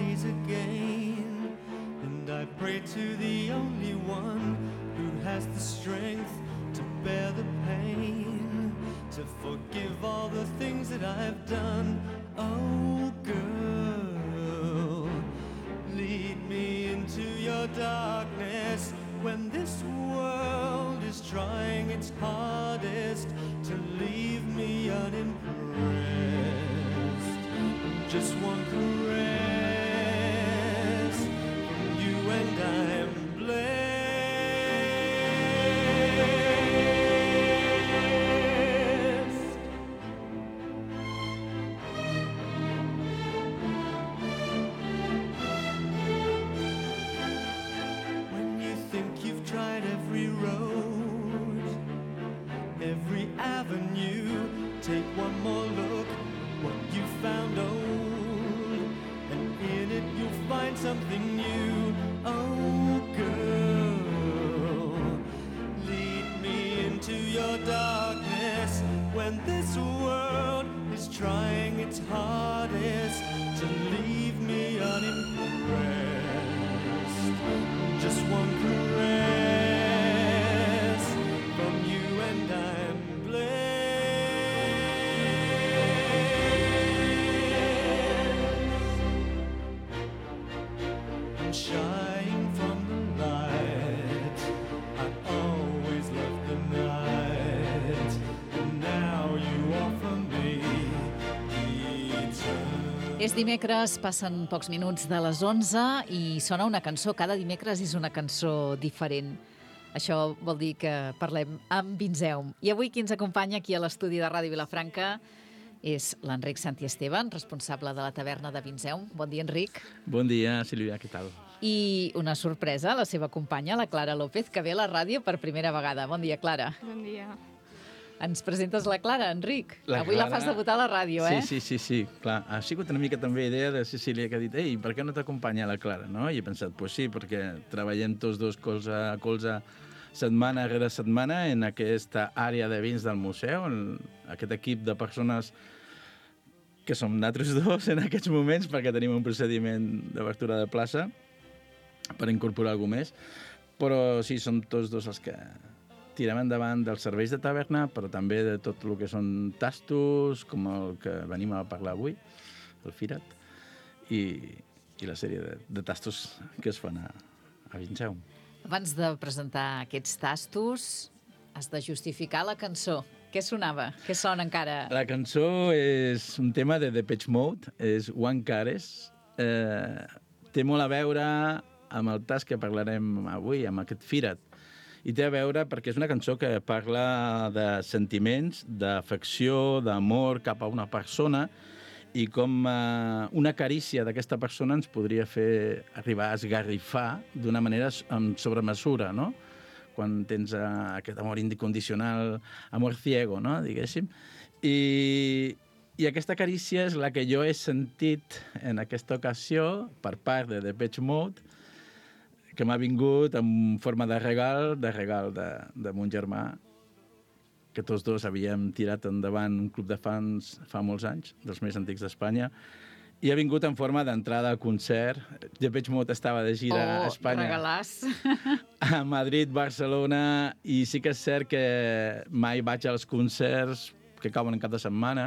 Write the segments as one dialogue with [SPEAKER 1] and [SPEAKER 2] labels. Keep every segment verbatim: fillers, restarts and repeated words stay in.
[SPEAKER 1] rise again. And I pray to the only one who has the strength to bear the pain, to forgive all the things that I've done. Oh girl, lead me into your darkness when this world is trying its hardest to leave me unimpressed. Just one caress from you and I'm blessed. Take one more look, what you found old, and in it you'll find something new. Oh girl, lead me into your darkness when this world is trying its hardest to leave me unimpressed. Just one caress from you and I'm blessed. Shine from the light, I always loved the night, and now you offer me eternity.
[SPEAKER 2] És dimecres, passen pocs minuts de les onze i sona una cançó. Cada dimecres és una cançó diferent. Això vol dir que parlem amb Vinzeum. I avui qui ens acompanya aquí a l'estudi de Ràdio Vilafranca és l'Enric Santiesteban, responsable de la taverna de Vinzeum. Bon dia, Enric.
[SPEAKER 3] Bon dia, Sílvia, què tal?
[SPEAKER 2] I una sorpresa, la seva companya, la Clara López, que ve a la ràdio per primera vegada. Bon dia, Clara.
[SPEAKER 4] Bon dia.
[SPEAKER 2] Ens presentes la Clara, Enric.
[SPEAKER 3] La
[SPEAKER 2] Avui
[SPEAKER 3] Clara...
[SPEAKER 2] la fas debutar a la ràdio, eh?
[SPEAKER 3] Sí, sí, sí, sí, clar. Ha sigut una mica també idea de Cecília, que ha dit, ei, per què no t'acompanya la Clara, no? I he pensat, pues sí, perquè treballem tots dos colze a colze setmana rere setmana en aquesta àrea de vins del museu, en aquest equip de persones que som nosaltres dos en aquests moments, perquè tenim un procediment d'obertura de plaça per incorporar alguna més, però sí, som tots dos els que tirem endavant dels serveis de taverna, però també de tot el que són tastos, com el que venim a parlar avui, el Firat, i, i la sèrie de, de tastos que es fan a, a Vinzeum.
[SPEAKER 2] Abans de presentar aquests tastos, has de justificar la cançó. Què sonava? Què sona encara?
[SPEAKER 3] La cançó és un tema de Depeche Mode, és One Cares. Eh, té molt a veure amb el tas que parlarem avui, amb aquest Firat. I té a veure perquè és una cançó que parla de sentiments, d'afecció, d'amor cap a una persona i com eh, una carícia d'aquesta persona ens podria fer arribar a esgarrifar d'una manera amb sobremesura, no? Quan tens eh, aquest amor incondicional, amor ciego, no? Diguéssim. I, I aquesta carícia és la que jo he sentit en aquesta ocasió per part de Depeche Mode, que m'ha vingut en forma de regal, de regal de, de mon germà, que tots dos havíem tirat endavant un club de fans fa molts anys, dels més antics d'Espanya, i ha vingut en forma d'entrada a concert. Depeche Mode estava de gira
[SPEAKER 2] oh,
[SPEAKER 3] a Espanya.
[SPEAKER 2] Oh, regalàs!
[SPEAKER 3] A Madrid, Barcelona, i sí que és cert que mai vaig als concerts que cauen en cap de setmana,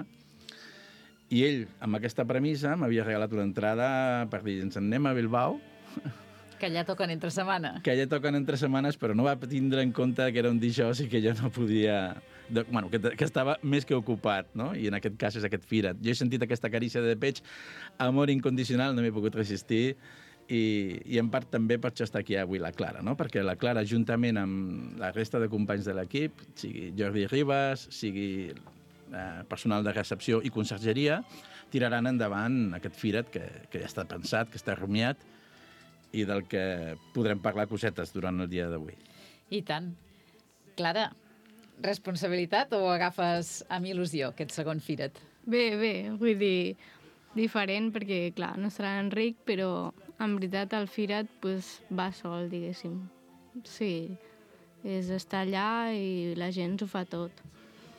[SPEAKER 3] i ell, amb aquesta premissa, m'havia regalat una entrada per dir, ens en anem a Bilbao,
[SPEAKER 2] que allà toquen entre setmana.
[SPEAKER 3] Que allà toquen entre setmanes, però no va tindre en compte que era un dijous i que jo no podia... De, bueno, que, que estava més que ocupat, no? I en aquest cas és aquest Firat. Jo he sentit aquesta carícia de Depeche, amor incondicional, no m'he pogut resistir, i, i en part també per això està aquí avui la Clara, no? Perquè la Clara, juntament amb la resta de companys de l'equip, sigui Jordi Ribas, sigui eh, personal de recepció i consergeria, tiraran endavant aquest Firat que, que ja està pensat, que està rumiat, i del que podrem parlar cosetes durant el dia d'avui.
[SPEAKER 2] I tant. Clara, responsabilitat o agafes amb il·lusió aquest segon Firat?
[SPEAKER 4] Bé, bé, vull dir, diferent perquè, clar, no serà Enric, però en veritat el Firat pues, va sol, diguéssim. Sí, és estar allà i la gent ho fa tot.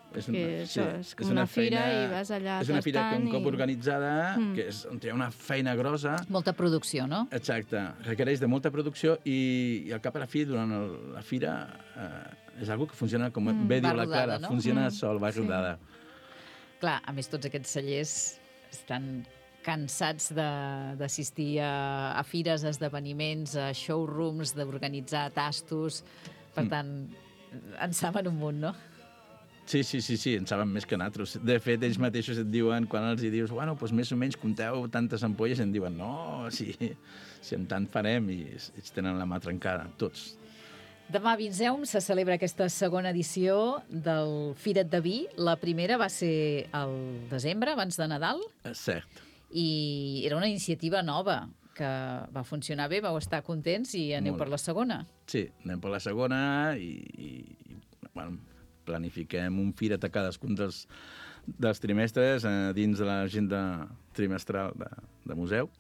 [SPEAKER 3] És, un,
[SPEAKER 4] que
[SPEAKER 3] sí,
[SPEAKER 4] això és com
[SPEAKER 3] és
[SPEAKER 4] una,
[SPEAKER 3] una
[SPEAKER 4] fira
[SPEAKER 3] feina,
[SPEAKER 4] i vas allà
[SPEAKER 3] és una fira que
[SPEAKER 4] tastant
[SPEAKER 3] un cop
[SPEAKER 4] i...
[SPEAKER 3] organitzada,
[SPEAKER 4] Mm.
[SPEAKER 3] que és, on hi ha una feina grossa.
[SPEAKER 2] Molta producció, no?
[SPEAKER 3] Exacte, requereix de molta producció i, i al cap a la fi, durant el, la fira, eh, és algo que funciona, com
[SPEAKER 2] Mm,
[SPEAKER 3] bé
[SPEAKER 2] va
[SPEAKER 3] diu la
[SPEAKER 2] rodada,
[SPEAKER 3] Clara,
[SPEAKER 2] no?
[SPEAKER 3] funciona
[SPEAKER 4] Mm,
[SPEAKER 3] sol, va
[SPEAKER 4] sí.
[SPEAKER 3] rodada.
[SPEAKER 2] Clar, a més, tots aquests cellers estan cansats de- d'assistir a, a fires, a esdeveniments, a showrooms, d'organitzar tastos. Per
[SPEAKER 3] Mm.
[SPEAKER 2] tant, en saben un munt, no?
[SPEAKER 3] Sí, sí, sí, sí, en saben més que nosaltres. De fet, ells mateixos et diuen, quan els hi dius, bueno, doncs més o menys compteu tantes ampolles, em diuen, no, sí, si en tant farem, i ells tenen la mà trencada, tots.
[SPEAKER 2] Demà a Vinseum se celebra aquesta segona edició del Firet de Vi. La primera va ser al desembre, abans de Nadal,
[SPEAKER 3] És cert.
[SPEAKER 2] i era una iniciativa nova que va funcionar bé, vau estar contents i aneu
[SPEAKER 3] Molt.
[SPEAKER 2] per la segona.
[SPEAKER 3] Sí, anem per la segona i, i, i bueno, planifiquem un firet a cadascun dels, dels trimestres eh, dins de l'agenda trimestral de, de museu.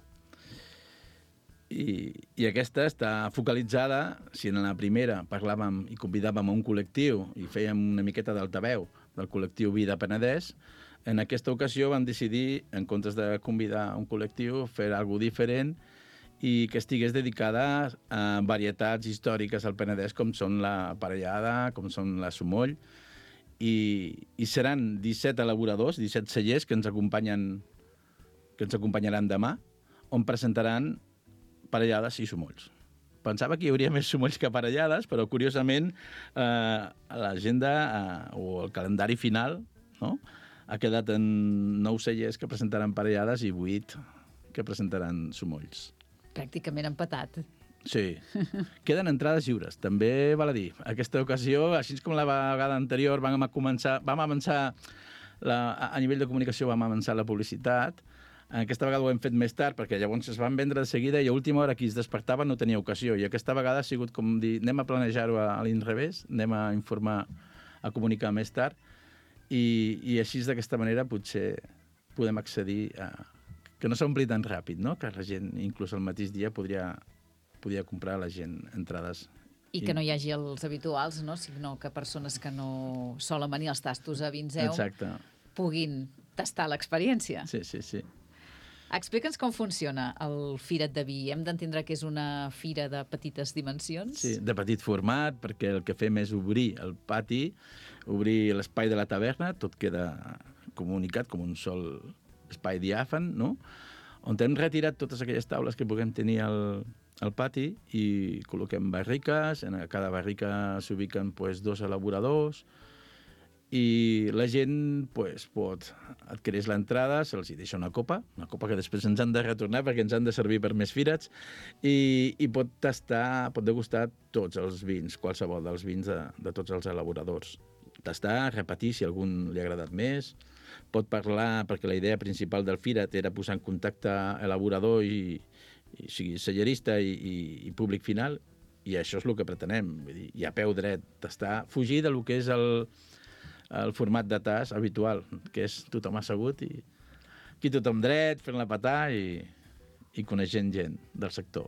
[SPEAKER 3] I, I aquesta està focalitzada, si en la primera parlàvem i convidàvem a un col·lectiu i fèiem una miqueta d'altaveu del col·lectiu Vida Penedès, en aquesta ocasió vam decidir, en comptes de convidar un col·lectiu, fer alguna diferent i que estigués dedicada a varietats històriques al Penedès, com són la parellada, com són la sumoll, i, i seran disset elaboradors, disset cellers que ens acompanyen, que ens acompanyaran demà, on presentaran parellades i sumolls. Pensava que hi hauria més sumolls que parellades, però curiosament eh, a l'agenda eh, o el calendari final, no?, ha quedat en nou cellers que presentaran parellades i vuit que presentaran sumolls.
[SPEAKER 2] Pràcticament empatat.
[SPEAKER 3] Sí. Queden entrades lliures, també val a dir. Aquesta ocasió, així com la vegada anterior, vam començar, vam avançar la, a nivell de comunicació, vam avançar la publicitat. Aquesta vegada ho hem fet més tard, perquè llavors es van vendre de seguida i a última hora qui es despertava no tenia ocasió. I aquesta vegada ha sigut com dir, anem a planejar-ho a l'inrevés, anem a informar, a comunicar més tard, i, i així d'aquesta manera potser podem accedir a... que no s'ompli tan ràpid, no?, que la gent, inclús el mateix dia, podria, podria comprar a la gent entrades.
[SPEAKER 2] I que no hi hagi els habituals, no? Sinó que persones que no solen venir als tastos a Vinseum
[SPEAKER 3] Exacte.
[SPEAKER 2] puguin tastar l'experiència.
[SPEAKER 3] Sí, sí, sí.
[SPEAKER 2] Explica'ns com funciona el Firet de Vi. Hem d'entendre que és una fira de petites dimensions?
[SPEAKER 3] Sí, de petit format, perquè el que fem és obrir el pati, obrir l'espai de la taverna, tot queda comunicat com un sol espai diàfan, no?, on hem retirat totes aquelles taules que puguem tenir al, al pati i col·loquem barriques, en cada barrica s'ubiquen pues, dos elaboradors, i la gent pues, pot adquirir l'entrada, se'ls deixa una copa, una copa que després ens han de retornar perquè ens han de servir per més firets, i, i pot tastar, pot degustar tots els vins, qualsevol dels vins de, de tots els elaboradors. Tastar, repetir si algun li ha agradat més, pot parlar, perquè la idea principal del firet era posar en contacte elaborador i, i o sigui, cellerista i, i, i públic final, i això és el que pretenem, vull dir, i a peu dret, tastar, fugir del que és el el format de tas habitual, que és tothom assegut i aquí tothom dret, fent la patà i, i coneixent gent del sector.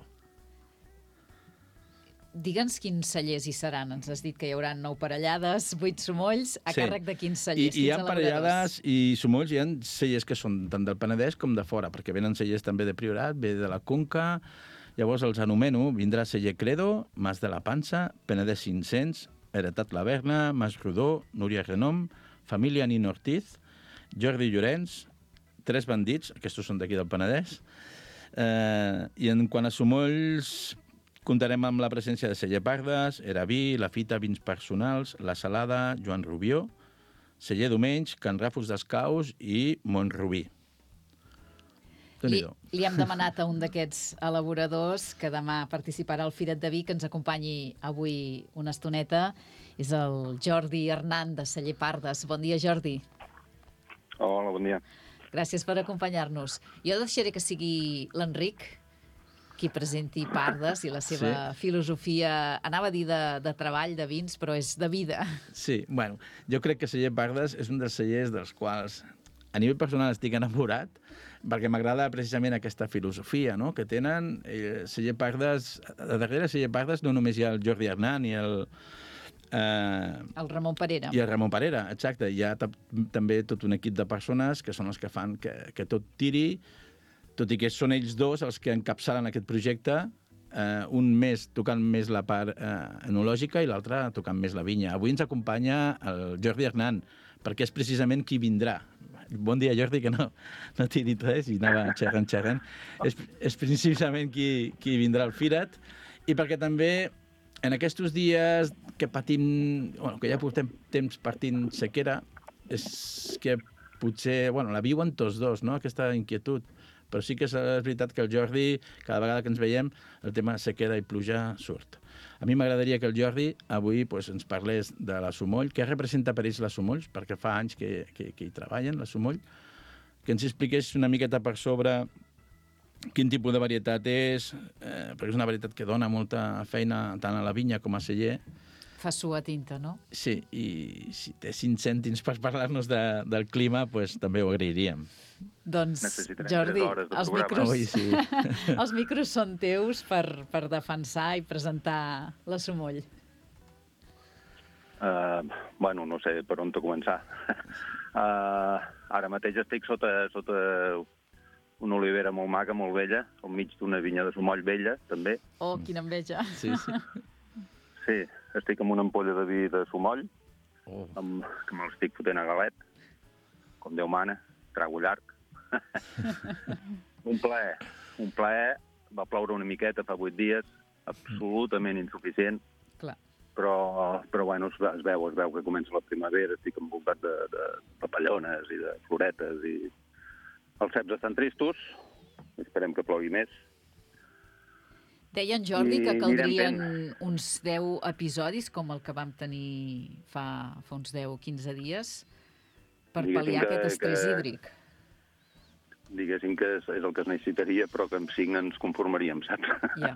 [SPEAKER 2] Digue'ns quins cellers hi seran. Ens has dit que hi haurà nou parellades, vuit sumolls, a
[SPEAKER 3] Sí.
[SPEAKER 2] càrrec de quins
[SPEAKER 3] I,
[SPEAKER 2] cellers,
[SPEAKER 3] i hi
[SPEAKER 2] quins
[SPEAKER 3] ha
[SPEAKER 2] elaboradors?
[SPEAKER 3] parellades i sumolls, hi ha cellers que són tant del Penedès com de fora, perquè venen cellers també de Priorat, ve de la Conca, llavors els anomeno, vindrà celler Credo, Mas de la Pansa, Penedès cinc-cents, Heretat Laverna, Mas Rodó, Núria Renom, Família Nino Ortiz, Jordi Llorenç, Tres Bandits, aquests són d'aquí del Penedès, eh, i en quant a sumolls comptarem amb la presència de Celler Pardes, Eraví, La Fita, Vins Personals, La Salada, Joan Rubió, Celler Domenys, Can Ràfols d'Escaus i Montrubí.
[SPEAKER 2] Li, li hem demanat a un d'aquests elaboradors que demà participarà al Firet de Vi que ens acompanyi avui una estoneta. És el Jordi Hernán de Celler Pardes. Bon dia, Jordi.
[SPEAKER 5] Hola, bon dia.
[SPEAKER 2] Gràcies per acompanyar-nos. Jo deixaré que sigui l'Enric qui presenti Pardes i la seva sí. filosofia, anava a dir de, de treball, de vins, però és de vida.
[SPEAKER 3] Sí, bueno, jo crec que Celler Pardes és un dels cellers dels quals a nivell personal estic enamorat, perquè m'agrada precisament aquesta filosofia, no?, que tenen. Eh, Celler Pardes, a darrere Celler Pardes no només hi ha el Jordi Hernán i el, Eh,
[SPEAKER 2] El Ramon Parera.
[SPEAKER 3] I el Ramon Parera, exacte. Hi ha també tot un equip de persones que són els que fan que, que tot tiri, tot i que són ells dos els que encapçalen aquest projecte, eh, un més tocant més la part eh, enològica i l'altre tocant més la vinya. Avui ens acompanya el Jordi Hernán, perquè és precisament qui vindrà. Bon dia, Jordi, que no, no t'he dit res i anava xerrant, xerrant. És, és precisament qui, qui vindrà al Firat, i perquè també en aquests dies que patim, bueno, que ja portem temps partint sequera, és que potser, bueno, la viuen tots dos, no?, aquesta inquietud. Però sí que és veritat que el Jordi, cada vegada que ens veiem, el tema sequera i pluja surt. A mi m'agradaria que el Jordi avui pues, ens parlés de la Sumoll. Què representa per ells la Sumoll? Perquè fa anys que, que, que hi treballen, la Sumoll. Que ens expliqués una miqueta per sobre quin tipus de varietat és, eh, perquè és una varietat que dona molta feina tant a la vinya com a celler.
[SPEAKER 2] Fa suar tinta, no?
[SPEAKER 3] Sí, i si té cinc cèntims per parlar-nos de, del clima, pues, també ho agrairíem.
[SPEAKER 2] Doncs,
[SPEAKER 5] Necessitarem
[SPEAKER 2] Jordi,
[SPEAKER 5] tres hores de
[SPEAKER 2] els
[SPEAKER 5] programa.
[SPEAKER 2] micros,
[SPEAKER 3] Ui, sí.
[SPEAKER 2] els micros són teus per, per defensar i presentar la Sumoll.
[SPEAKER 5] Uh, bueno, no sé per on te començar. Uh, ara mateix estic sota, sota una olivera molt maca, molt vella, al mig d'una vinya de Sumoll vella, també.
[SPEAKER 2] Oh, quina enveja.
[SPEAKER 3] Sí, sí.
[SPEAKER 5] Sí, estic amb una ampolla de vi de Sumoll,
[SPEAKER 3] Oh.
[SPEAKER 5] amb, que me'l estic fotent a galet, com Déu mana, trago llarg. un plaer, un plaer. Va ploure una miqueta fa vuit dies, absolutament insuficient,
[SPEAKER 2] Clar.
[SPEAKER 5] però, però bueno, es, es veu, es veu que comença la primavera, estic envoltat de, de papallones i de floretes, i els ceps estan tristos, esperem que plogui més.
[SPEAKER 2] Deia en Jordi
[SPEAKER 5] I
[SPEAKER 2] que caldrien
[SPEAKER 5] anirem
[SPEAKER 2] uns deu episodis, com el que vam tenir fa, fa uns deu o quinze dies, per
[SPEAKER 5] Diguéssim
[SPEAKER 2] pal·liar
[SPEAKER 5] que-
[SPEAKER 2] aquest estrès
[SPEAKER 5] que-
[SPEAKER 2] hídric.
[SPEAKER 5] Diguéssim que és, és el que es necessitaria, però que amb cinc ens conformaríem, saps?
[SPEAKER 2] Ja.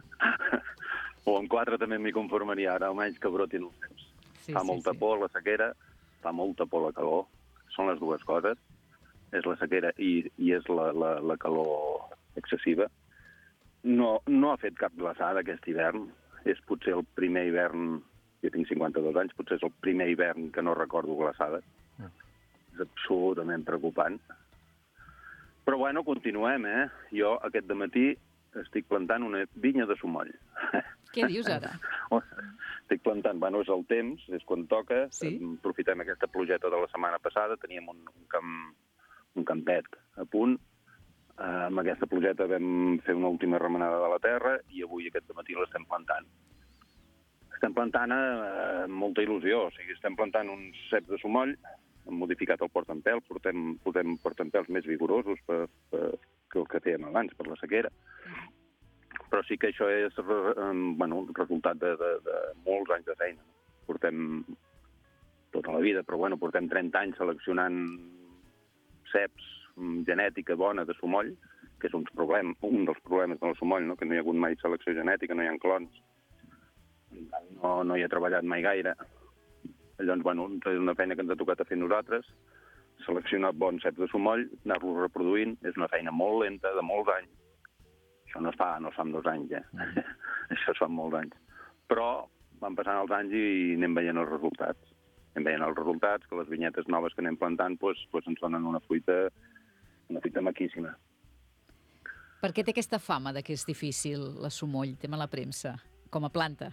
[SPEAKER 5] O amb quatre també m'hi conformaria, ara almenys que brotin els temps.
[SPEAKER 2] Sí,
[SPEAKER 5] Fa
[SPEAKER 2] sí,
[SPEAKER 5] molta
[SPEAKER 2] sí.
[SPEAKER 5] por la sequera, fa molta por la calor, són les dues coses. És la sequera i, i és la, la, la calor excessiva. No, no ha fet cap glaçada aquest hivern. És potser el primer hivern, jo tinc cinquanta-dos anys, potser és el primer hivern que no recordo glaçada.
[SPEAKER 3] Mm.
[SPEAKER 5] És absolutament preocupant. Però bueno, continuem, eh? Jo aquest dematí estic plantant una vinya de Sumoll.
[SPEAKER 2] Què dius ara?
[SPEAKER 5] Estic plantant, bueno, és el temps, és quan toca.
[SPEAKER 2] Sí.
[SPEAKER 5] Aprofitem aquesta plogeta de la setmana passada, teníem un, un, camp, un campet a punt. Uh, amb aquesta plogeta vam fer una última remenada de la terra i avui aquest dematí l'estem plantant. Estem plantant uh, amb molta il·lusió, o sigui, estem plantant uns ceps de Sumoll, hem modificat el portaempelt, portem, portem portaempelts més vigorosos per, per, que el que fèiem abans, per la sequera. Però sí que això és bueno, un resultat de, de, de molts anys de feina. Portem tota la vida, però bueno, portem trenta anys seleccionant ceps, genètica bona de Sumoll, que és un, problem, un dels problemes de la Sumoll, no? Que no hi ha hagut mai selecció genètica, no hi ha clons. No, no hi he treballat mai gaire. Llavors, bueno, és una feina que ens ha tocat a fer nosaltres, seleccionar bons ceps de Sumoll, anar-los reproduint, és una feina molt lenta, de molts anys. Això no es fa, no es fa en dos anys, eh? Mm. Això es fa en molts anys. Però van passant els anys i anem veient els resultats. Anem veient els resultats, que les vinyetes noves que anem plantant pues, pues ens donen una fruita, una fruita maquíssima.
[SPEAKER 2] Per què té aquesta fama de que és difícil la Sumoll, tema la premsa, com a planta?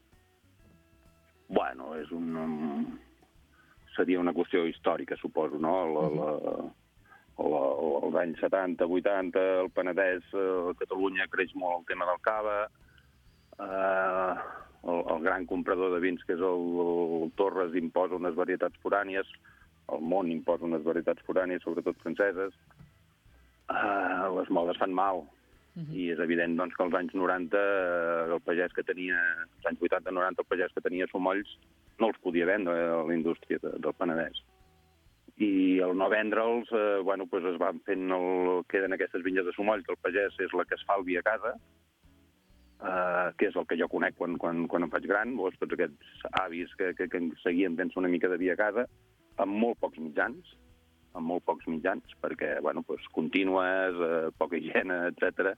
[SPEAKER 5] Bueno, és un... Um, seria una qüestió històrica, suposo, no? La, la, la, els anys setanta, vuitanta, el Penedès, a Catalunya creix molt el tema del cava, eh, el, el gran comprador de vins, que és el, el Torres, imposa unes varietats forànies, el món imposa unes varietats forànies, sobretot franceses, eh, les modes fan mal. Uh-huh. I és evident doncs, que als anys noranta el pagès que tenia, als anys vuitanta noranta el pagès que tenia Sumolls no els podia vendre a la indústria de, del Penedès. I al no vendre'ls, eh, bueno, pues es van fent el, queden aquestes vinyes de Sumoll, que el pagès és la que es fa el vi a casa, eh, que és el que jo conec quan, quan, quan em faig gran, doncs tots aquests avis que, que, que seguien fent una mica de vi a casa, amb molt pocs mitjans, amb molt pocs mitjans, perquè, bueno, pues, contínues, eh, poca higiene, etcètera.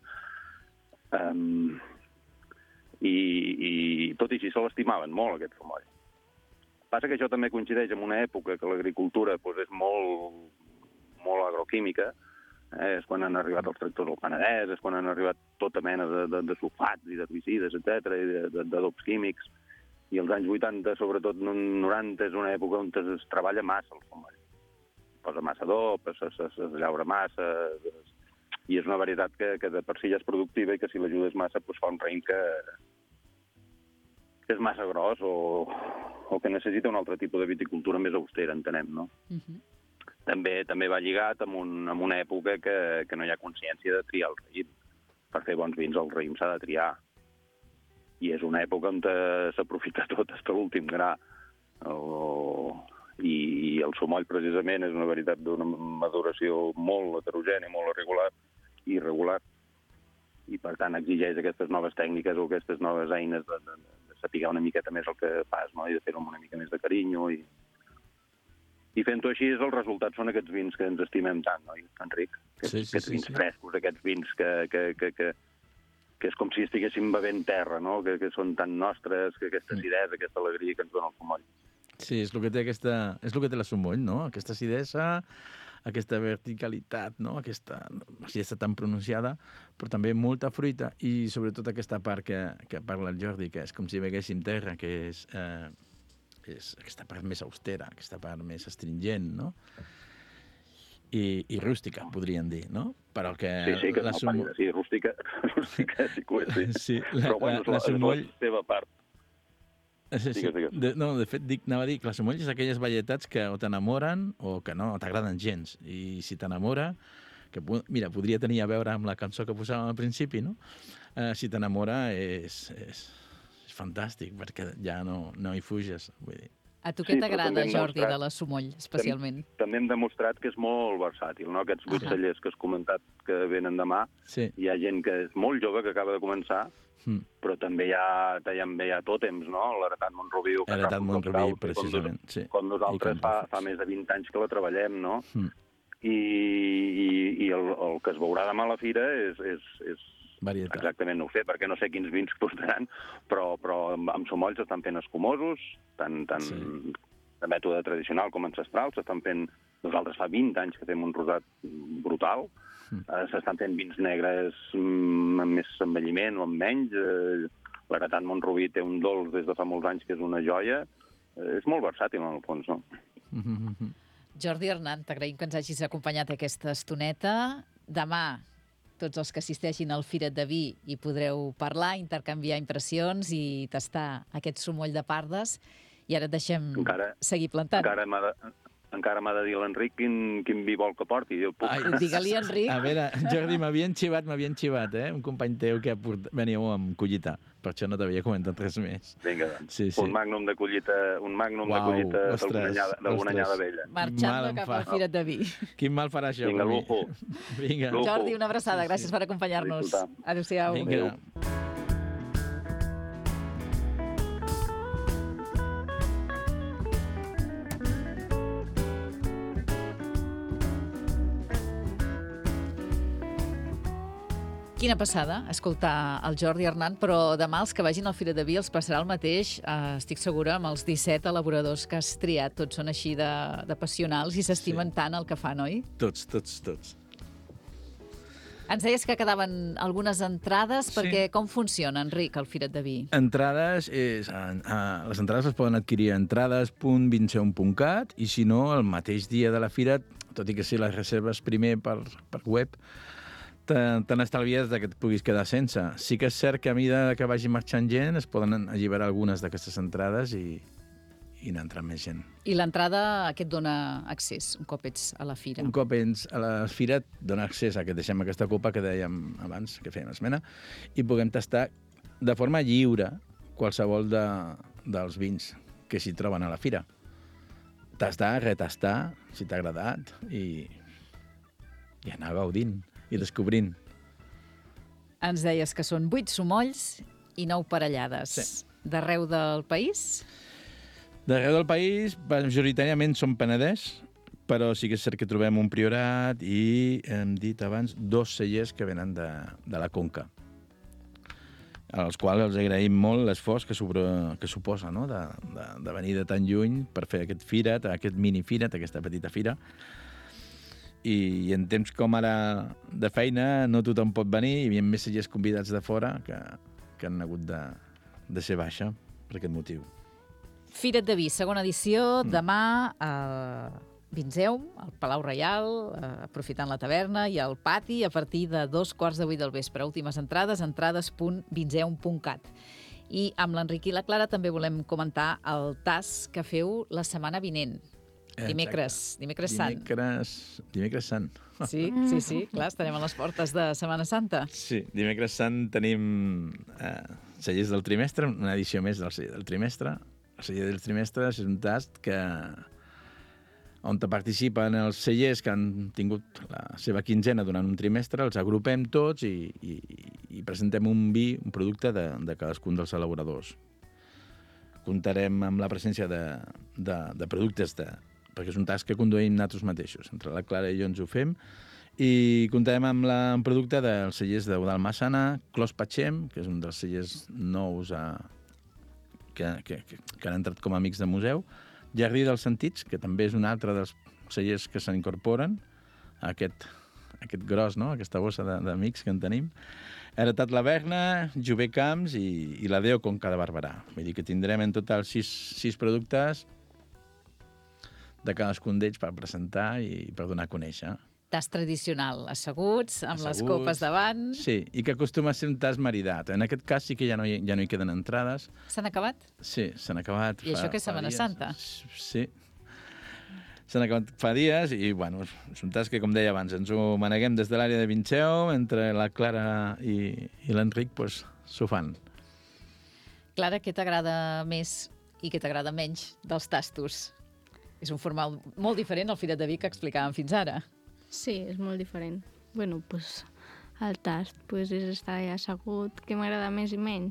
[SPEAKER 5] Um, i, I tot i així se l'estimaven molt, aquest Sumoll. Passa que això també coincideix amb una època que l'agricultura doncs, és molt, molt agroquímica, eh? És quan han arribat els tractors al Penedès, és quan han arribat tota mena de, de, de sulfats i d'herbicides, etcètera, i d'adobs químics. I els anys vuitanta, sobretot noranta, és una època on es treballa massa el sumoll. Es posa massa adob, es, es, es, es llaura massa, es, i és una varietat que, que de per si ja és productiva i que si l'ajudes massa doncs fa un raïm que, que és massa gros o, o que necessita un altre tipus de viticultura més austera, entenem, no? Uh-huh. També també va lligat amb, un, amb una època que, que no hi ha consciència de triar el raïm. Per fer bons vins el raïm s'ha de triar. I és una època on s'aprofita tot fins a l'últim gra. O... I el sumoll, precisament, és una varietat d'una maduració molt heterogènia, molt irregular, irregular. I, per tant, exigeix aquestes noves tècniques o aquestes noves eines de, de, de saber una miqueta més el que fas, no? I de fer-ho amb una mica més de carinyo. I, i fent-ho així, els resultats són aquests vins que ens estimem tant, no, Enric? Aquests, sí, sí, aquests vins sí, sí. frescos, aquests vins que... que, que, que que és com si estiguéssim bevent terra, no? Que, que són tan nostres, que aquesta acidesa, aquesta alegria que ens dona el sumoll.
[SPEAKER 3] Sí, és el que té, aquesta, és el que té la sumoll, no? Aquesta acidesa, aquesta verticalitat, no? Aquesta acidesa tan pronunciada, però també molta fruita i sobretot aquesta part que, que parla el Jordi, que és com si beguéssim terra, que és, eh, és aquesta part més austera, aquesta part més astringent, no? I, i rústica, podríem dir, no? Però que...
[SPEAKER 5] Sí, sí, que
[SPEAKER 3] la
[SPEAKER 5] és
[SPEAKER 3] sumo...
[SPEAKER 5] sí, rústica, rústica sí que ho és, sí.
[SPEAKER 3] sí la,
[SPEAKER 5] però bueno,
[SPEAKER 3] la, la, la sumoll...
[SPEAKER 5] és la seva part.
[SPEAKER 3] Sí, sí. Digues, digues. De, no, de fet, dic, anava a dir que la sumoll és aquelles varietats que o t'enamoren o que no t'agraden gens. I si t'enamora, que mira, podria tenir a veure amb la cançó que posàvem al principi, no? Uh, si t'enamora és, és, és fantàstic, perquè ja no, no hi fuges, vull dir.
[SPEAKER 2] A tu què sí, t'agrada, Jordi, de la sumoll, especialment?
[SPEAKER 5] També, també hem demostrat que és molt versàtil, no? Aquests vuit cellers que has comentat que venen demà, sí. Hi ha gent que és molt jove, que acaba de començar, mm. però també hi ha, també hi ha tòtems, no? L'Heretat Montrubí.
[SPEAKER 3] L'Heretat Montrubí, precisament,
[SPEAKER 5] com,
[SPEAKER 3] sí.
[SPEAKER 5] Com nosaltres fa, fa més de vint anys que la treballem, no? Mm. I, i, i el, el que es veurà demà a la fira és... és, és
[SPEAKER 3] varietat.
[SPEAKER 5] Exactament, no ho sé, perquè no sé quins vins portaran, però, però amb, amb sumoll s'estan fent escumosos, tant, tant sí. de mètode tradicional com ancestral, s'estan fent... Nosaltres fa vint anys que fem un rosat brutal, mm. eh, s'estan fent vins negres mm, amb més envelliment o amb menys, eh, l'Heretat Montrubí té un dolç des de fa molts anys que és una joia, eh, és molt versàtil en el fons, no?
[SPEAKER 2] Mm-hmm. Jordi Hernán, t'agraïm que ens hagis acompanyat aquesta estoneta. Demà tots els que assisteixin al Firet de Vi hi podreu parlar, intercanviar impressions i tastar aquest sumoll de Pardes. I ara et deixem encara, seguir plantant.
[SPEAKER 5] Encara m'ha de, encara m'ha de dir l'Enric quin, quin vi vol que porti. Jo puc...
[SPEAKER 2] Ai, digue-li, Enric.
[SPEAKER 3] A veure, Jordi, m'havien xivat, m'havien xivat, eh? Un company teu que port... veniu amb collita. Per això no t'havia comentat res més.
[SPEAKER 5] Vinga, doncs.
[SPEAKER 3] Sí, sí.
[SPEAKER 5] Un magnum de collita, un magnum Uau, de collita d'alguna anyada, anyada vella.
[SPEAKER 2] Marxant cap al Firet de Vi.
[SPEAKER 3] Quin mal farà això?
[SPEAKER 5] Vinga, lujo.
[SPEAKER 3] Vinga.
[SPEAKER 5] Lujo.
[SPEAKER 2] Jordi, una abraçada. Gràcies per acompanyar-nos. Adéu-siau.
[SPEAKER 3] Vinga.
[SPEAKER 2] Quina passada, escoltar el Jordi Hernán, però demà els que vagin al Firet de Vi els passarà el mateix, eh, estic segura, amb els disset elaboradors que has triat. Tots són així de, de passionals i s'estimen sí. tant el que fan, oi?
[SPEAKER 3] Tots, tots, tots.
[SPEAKER 2] Ens deies que quedaven algunes entrades, perquè sí. Com funciona, Enric, el Firet de Vi?
[SPEAKER 3] Entrades, és, a, a, les entrades es poden adquirir a entrades punt vinceum punt cat i si no, el mateix dia de la fira, tot i que si les reserves primer per, per web, te n'estalvies que et puguis quedar sense. Sí que és cert que a mesura que vagi marxant gent es poden alliberar algunes d'aquestes entrades i, i anar entrant més gent.
[SPEAKER 2] I l'entrada a què et dona accés un cop ets a la fira?
[SPEAKER 3] Un cop ets a la fira et dona accés a que deixem aquesta copa que dèiem abans, que fèiem esmena, i puguem tastar de forma lliure qualsevol de, dels vins que s'hi troben a la fira. Tastar, retastar, si t'ha agradat, i, i anar gaudint i descobrint.
[SPEAKER 2] Ens deies que són vuit sumolls i nou parellades.
[SPEAKER 3] Sí.
[SPEAKER 2] D'arreu del país?
[SPEAKER 3] D'arreu del país, majoritàriament són Penedès, però sí que és cert que trobem un Priorat i, hem dit abans, dos cellers que venen de, de la Conca. als quals els agraïm molt l'esforç que, sobre, que suposa, no? de, de, de venir de tan lluny per fer aquest firat, aquest mini firat, aquesta petita fira. I, i en temps com ara de feina no tothom pot venir, hi havia més cellers convidats de fora que, que han hagut de, de ser baixa per aquest motiu.
[SPEAKER 2] Firet de Vi, segona edició, demà a Vinzeum, al Palau Reial, eh, aprofitant la taverna, i al pati a partir de dos quarts de vuit del vespre. Últimes entrades, entrades punt vinzeum punt cat. I amb l'Enric i la Clara també volem comentar el tas que feu la setmana vinent. Dimecres, dimecres sant.
[SPEAKER 3] Dimecres, dimecres sant.
[SPEAKER 2] Sí, sí, sí, clar, estarem a les portes de Setmana Santa.
[SPEAKER 3] Sí, dimecres sant tenim eh, cellers del trimestre, una edició més del celler del trimestre. El celler del trimestre és un tast que on participen els cellers que han tingut la seva quinzena durant un trimestre, els agrupem tots i, i, i presentem un vi, un producte de, de cadascun dels elaboradors. Comptarem amb la presència de, de, de productes de, perquè és un tas que conduïm nosaltres mateixos. Entre la Clara i jo ens ho fem. I comptarem amb la, un producte dels cellers d'Eudald Massana, Clos Patxem, que és un dels cellers nous a, que, que, que, que han entrat com a amics de museu, Jardí dels Sentits, que també és un altre dels cellers que s'incorporen a aquest, a aquest gros, no? Aquesta bossa d'amics que en tenim. Heretat la Verna, Jové Camps i, i la Deo Conca de Barberà. Vull dir que tindrem en total sis, sis productes de cadascun d'ells per presentar i per donar a conèixer.
[SPEAKER 2] Tas tradicional, asseguts, amb
[SPEAKER 3] Asseguts,
[SPEAKER 2] les copes davant.
[SPEAKER 3] Sí, i que acostuma a ser un tas maridat. En aquest cas sí que ja no hi, ja no hi queden entrades.
[SPEAKER 2] S'han acabat?
[SPEAKER 3] Sí, s'han acabat.
[SPEAKER 2] I això que és Setmana Santa?
[SPEAKER 3] Sí. S'han acabat fa dies i, bueno, és un tas que, com deia abans, ens ho maneguem des de l'àrea de Vinxeu, entre la Clara i, i l'Enric, doncs, s'ho fan.
[SPEAKER 2] Clara, què t'agrada més i què t'agrada menys dels tastos? És un format molt diferent al Firet de Vi que explicàvem fins ara.
[SPEAKER 4] Sí, és molt diferent. Bueno, pues, el tast pues, és estar allà assegut. Què m'agrada més i menys?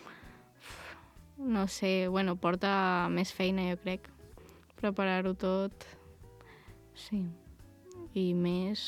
[SPEAKER 4] No sé, bueno, porta més feina, jo crec. Preparar-ho tot. Sí. I més...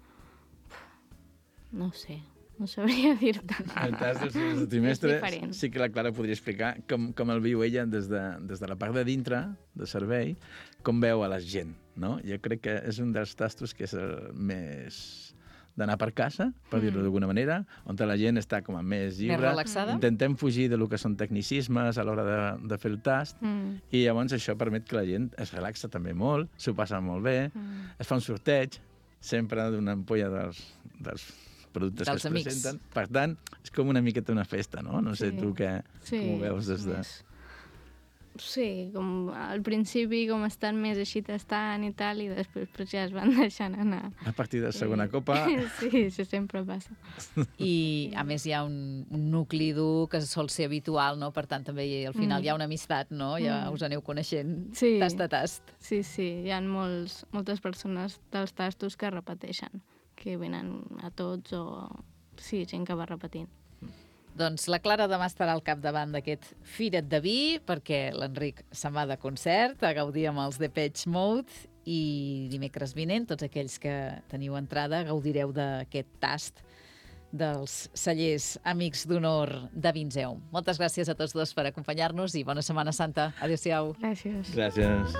[SPEAKER 4] No sé, no sabria dir-te.
[SPEAKER 3] El tas del del trimestre
[SPEAKER 4] diferent.
[SPEAKER 3] sí que la Clara podria explicar com, com el viu ella des de, des de la part de dintre, de servei, com veu a la gent, no? Jo crec que és un dels tastos que és el més d'anar per casa, per dir-ho d'alguna manera, on la gent està com a més lliure.
[SPEAKER 2] Més relaxada.
[SPEAKER 3] Intentem fugir de lo que són tecnicismes a l'hora de, de fer el tast,
[SPEAKER 4] Mm.
[SPEAKER 3] i llavors això permet que la gent es relaxa també molt, s'ho passa molt bé,
[SPEAKER 4] Mm.
[SPEAKER 3] es fa un sorteig, sempre d'una ampolla dels, dels productes
[SPEAKER 2] Dels
[SPEAKER 3] que es
[SPEAKER 2] amics.
[SPEAKER 3] presenten. Per tant, és com una miqueta una festa, no? No sé
[SPEAKER 4] Sí.
[SPEAKER 3] tu què,
[SPEAKER 4] Sí,
[SPEAKER 3] com ho veus des de...
[SPEAKER 4] més- Sí, com al principi com estan més així tastant i tal, i després pues, ja es van deixant anar.
[SPEAKER 3] A partir de la segona
[SPEAKER 4] I-
[SPEAKER 3] copa...
[SPEAKER 4] Sí, això sempre passa.
[SPEAKER 2] I, a més, hi ha un, un nucli dur que sol ser habitual, no? Per tant, també hi- al final
[SPEAKER 4] Mm.
[SPEAKER 2] hi ha una amistat, no? Ja
[SPEAKER 4] Mm.
[SPEAKER 2] us aneu coneixent
[SPEAKER 4] Sí.
[SPEAKER 2] tast a tast.
[SPEAKER 4] Sí, sí, hi ha molts, moltes persones dels tastos que repeteixen, que venen a tots o... Sí, gent que va repetint.
[SPEAKER 2] Doncs la Clara demà estarà al capdavant d'aquest Firet de Vi, perquè l'Enric se'n va de concert a gaudir amb els Depeche Mode, i dimecres vinent, tots aquells que teniu entrada, gaudireu d'aquest tast dels cellers Amics d'Honor de Vinzeum. Moltes gràcies a tots dos per acompanyar-nos i bona Setmana Santa. Adéu-siau.
[SPEAKER 4] Gràcies.
[SPEAKER 3] Gràcies.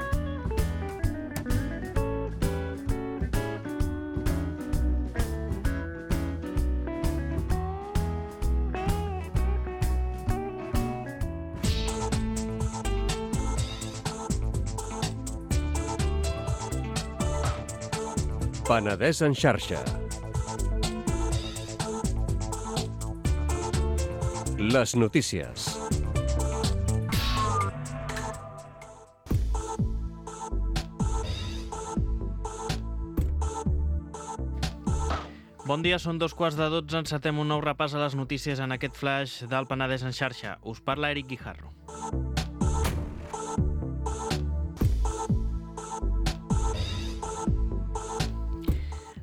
[SPEAKER 6] Penedès en xarxa. Les notícies.
[SPEAKER 7] Bon dia, són dos quarts de dotze, encetem un nou repàs a les notícies en aquest flash del Penedès en xarxa. Us parla Eric Guijarro.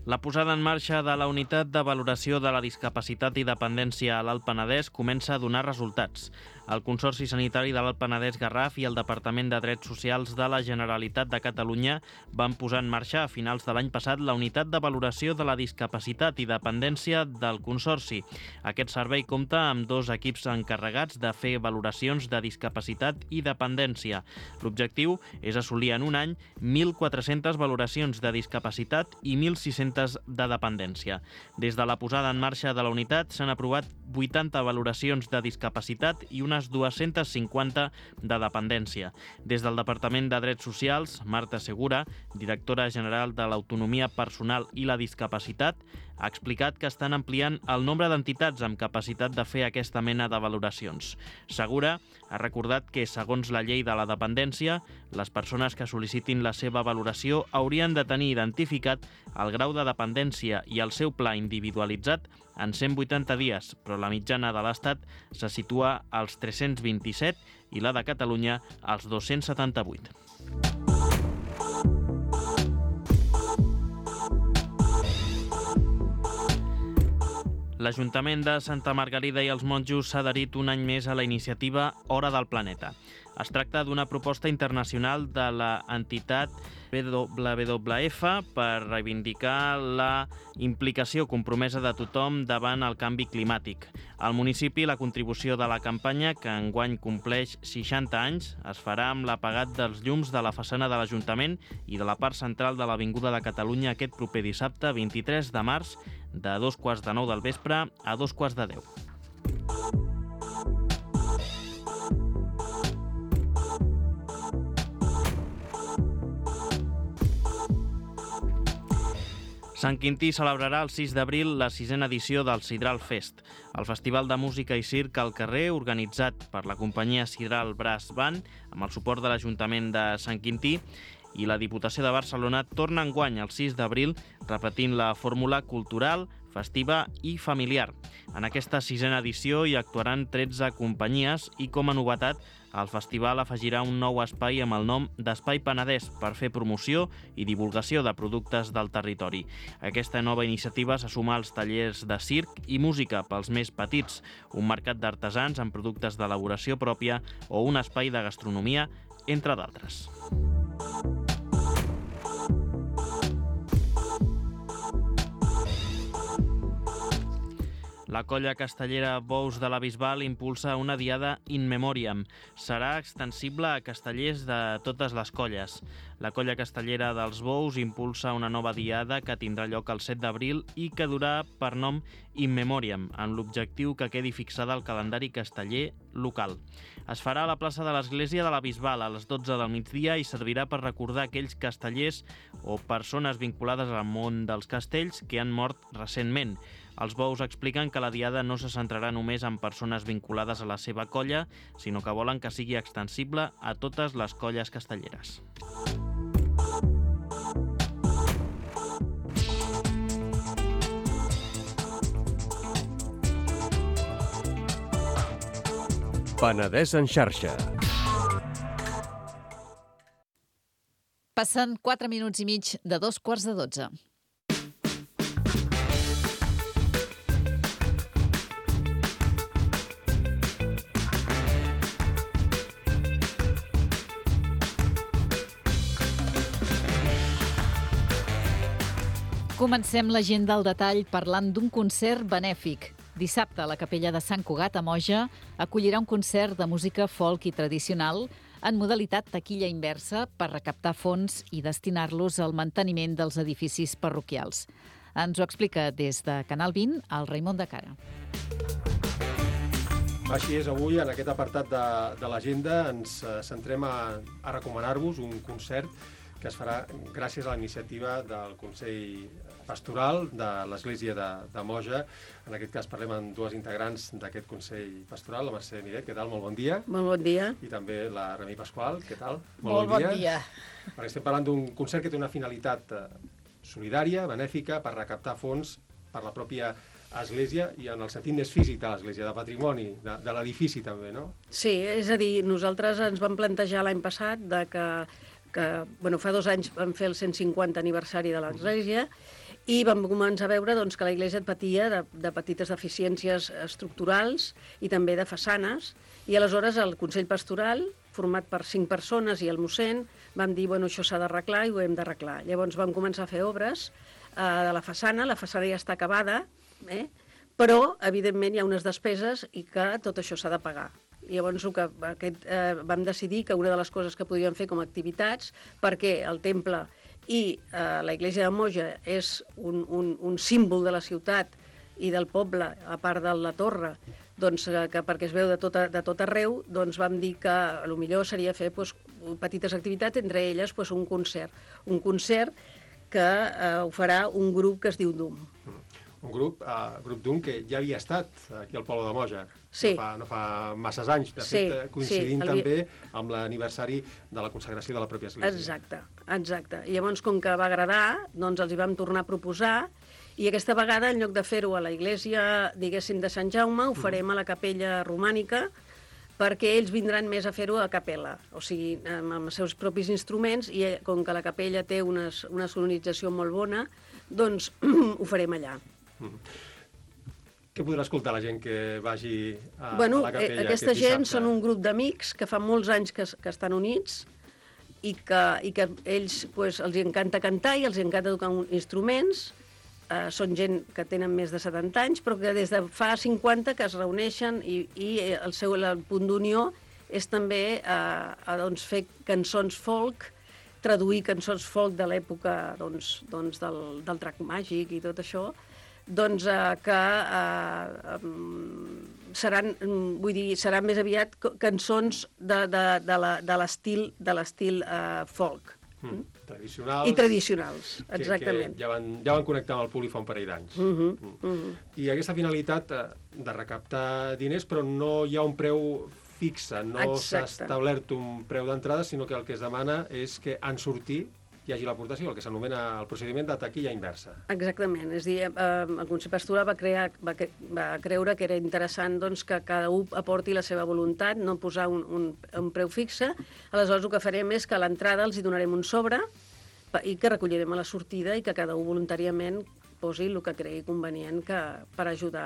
[SPEAKER 7] La posada en marxa de la Unitat de Valoració de la Discapacitat i Dependència a l'Alt Penedès comença a donar resultats. El Consorci Sanitari de l'Alt Penedès Garraf i el Departament de Drets Socials de la Generalitat de Catalunya van posar en marxa a finals de l'any passat la Unitat de Valoració de la Discapacitat i Dependència del Consorci. Aquest servei compta amb dos equips encarregats de fer valoracions de discapacitat i dependència. L'objectiu és assolir en un any mil quatre-centes valoracions de discapacitat i mil sis-centes de dependència. Des de la posada en marxa de la unitat s'han aprovat vuitanta valoracions de discapacitat i unes dues-centes cinquanta de dependència. Des del Departament de Drets Socials, Marta Segura, directora general de l'Autonomia Personal i la Discapacitat, ha explicat que estan ampliant el nombre d'entitats amb capacitat de fer aquesta mena de valoracions. Segura ha recordat que, segons la llei de la dependència, les persones que sol·licitin la seva valoració haurien de tenir identificat el grau de dependència i el seu pla individualitzat en cent vuitanta dies, però la mitjana de l'Estat se situa als tres-cents vint-i-set i la de Catalunya als dos-cents setanta-vuit. L'Ajuntament de Santa Margarida i els Monjos s'ha adherit un any més a la iniciativa Hora del Planeta. Es tracta d'una proposta internacional de l'entitat W W F per reivindicar la implicació compromesa de tothom davant el canvi climàtic. Al municipi, la contribució de la campanya, que enguany compleix seixanta anys, es farà amb l'apagat dels llums de la façana de l'Ajuntament i de la part central de l'Avinguda de Catalunya aquest proper dissabte vint-i-tres de març, de dos quarts de nou del vespre a dos quarts de deu. Sant Quintí celebrarà el sis d'abril la sisena edició del Sidral Fest, el festival de música i circ al carrer organitzat per la companyia Sidral Brass Band amb el suport de l'Ajuntament de Sant Quintí i la Diputació de Barcelona torna enguany el sis d'abril repetint la fórmula cultural, festiva i familiar. En aquesta sisena edició hi actuaran tretze companyies i, com a novetat, el festival afegirà un nou espai amb el nom d'Espai Penedès per fer promoció i divulgació de productes del territori. Aquesta nova iniciativa se suma als tallers de circ i música pels més petits, un mercat d'artesans amb productes d'elaboració pròpia o un espai de gastronomia, entre d'altres. La colla castellera Bous de la Bisbal impulsa una diada in memoriam. Serà extensible a castellers de totes les colles. La colla castellera dels Bous impulsa una nova diada que tindrà lloc el set d'abril i que durà per nom in memoriam, amb l'objectiu que quedi fixada al calendari casteller local. Es farà a la plaça de l'Església de la Bisbal a les dotze del migdia i servirà per recordar aquells castellers o persones vinculades al món dels castells que han mort recentment. Els Bous expliquen que la diada no se centrarà només en persones vinculades a la seva colla, sinó que volen que sigui extensible a totes les colles castelleres.
[SPEAKER 6] Penedès en xarxa.
[SPEAKER 2] Passen quatre minuts i mig de dos quarts de dotze. Comencem l'agenda al detall parlant d'un concert benèfic. Dissabte, la Capella de Sant Cugat a Moja acollirà un concert de música folk i tradicional en modalitat taquilla inversa per recaptar fons i destinar-los al manteniment dels edificis parroquials. Ens ho explica des de Canal vint el Raimon de Cara.
[SPEAKER 8] Així és, avui en aquest apartat de, de l'agenda ens centrem a, a recomanar-vos un concert que es farà gràcies a la iniciativa del Consell Pastoral de l'Església de, de Moja. En aquest cas parlem amb dues integrants d'aquest Consell Pastoral, la Mercè Miret, què tal? Molt bon dia.
[SPEAKER 9] Molt bon dia.
[SPEAKER 8] I també la Remi Pasqual, què tal?
[SPEAKER 9] Molt, Molt bon dia. dia.
[SPEAKER 8] Perquè estem parlant d'un concert que té una finalitat solidària, benèfica, per recaptar fons per la pròpia Església i en el sentit més físic de l'Església, de patrimoni, de, de l'edifici també, no?
[SPEAKER 9] Sí, és a dir, nosaltres ens vam plantejar l'any passat de que, que bueno, fa dos anys vam fer el cent cinquanta aniversari de l'Església i vam començar a veure doncs, que la iglesia patia de, de petites deficiències estructurals i també de façanes, i aleshores el Consell Pastoral, format per cinc persones i el mossèn, vam dir, bueno, això s'ha d'arreglar i ho hem d'arreglar. Llavors vam començar a fer obres eh, de la façana, la façana ja està acabada, eh? Però, evidentment, hi ha unes despeses i que tot això s'ha de pagar. I llavors que, aquest, eh, vam decidir que una de les coses que podíem fer com a activitats, perquè el temple i eh, la iglesia de Moja és un, un, un símbol de la ciutat i del poble, a part de la torre, doncs, que perquè es veu de tot, de tot arreu, doncs vam dir que el millor seria fer doncs, petites activitats, entre elles doncs, un concert. Un concert que eh, ho farà un grup que es diu D U M.
[SPEAKER 8] Un grup, uh, grup D U M que ja havia estat aquí al poble de Moja.
[SPEAKER 9] Sí.
[SPEAKER 8] No fa, no fa masses anys, de
[SPEAKER 9] sí,
[SPEAKER 8] fet, coincidint
[SPEAKER 9] sí, el...
[SPEAKER 8] també amb l'aniversari de la consagració de la pròpia església.
[SPEAKER 9] Exacte, exacte. I llavors, com que va agradar, doncs els hi vam tornar a proposar, i aquesta vegada, en lloc de fer-ho a la iglesia, diguéssim, de Sant Jaume, ho farem a la capella romànica, perquè ells vindran més a fer-ho a capella, o sigui, amb, amb els seus propis instruments, i com que la capella té unes, una sonorització molt bona, doncs ho farem allà.
[SPEAKER 8] Mm. Què podrà escoltar la gent que vagi a,
[SPEAKER 9] bueno,
[SPEAKER 8] a la capella?
[SPEAKER 9] Eh, aquesta gent són un grup d'amics que fa molts anys que, que estan units i que, i que ells pues, els encanta cantar i els encanta tocar instruments. Uh, són gent que tenen més de setanta anys, però que des de fa cinquanta que es reuneixen i, i el seu el punt d'unió és també uh, a, doncs, fer cançons folk, traduir cançons folk de l'època doncs, doncs del, del drac màgic i tot això, doncs uh, que uh, um, seran, vull dir, seran més aviat cançons de, de, de l'estil de l'estil uh, folk.
[SPEAKER 8] Mm. Tradicionals.
[SPEAKER 9] I tradicionals, exactament.
[SPEAKER 8] Que, que ja, van, ja van connectar amb el públic fa un parell d'anys.
[SPEAKER 9] Uh -huh, mm. uh -huh.
[SPEAKER 8] I aquesta finalitat de recaptar diners, però no hi ha un preu fixe, no s'ha establert un preu d'entrada, sinó que el que es demana és que en sortir hi hagi l'aportació, el que s'anomena el procediment de taquilla inversa.
[SPEAKER 9] Exactament, és a dir, eh, el Consell Pastoral va, crear, va, va creure que era interessant doncs, que cada un aporti la seva voluntat, no posar un, un, un preu fixe. Aleshores el que farem és que a l'entrada els hi donarem un sobre i que recollirem a la sortida i que cada un voluntàriament posi el que cregui convenient que, per ajudar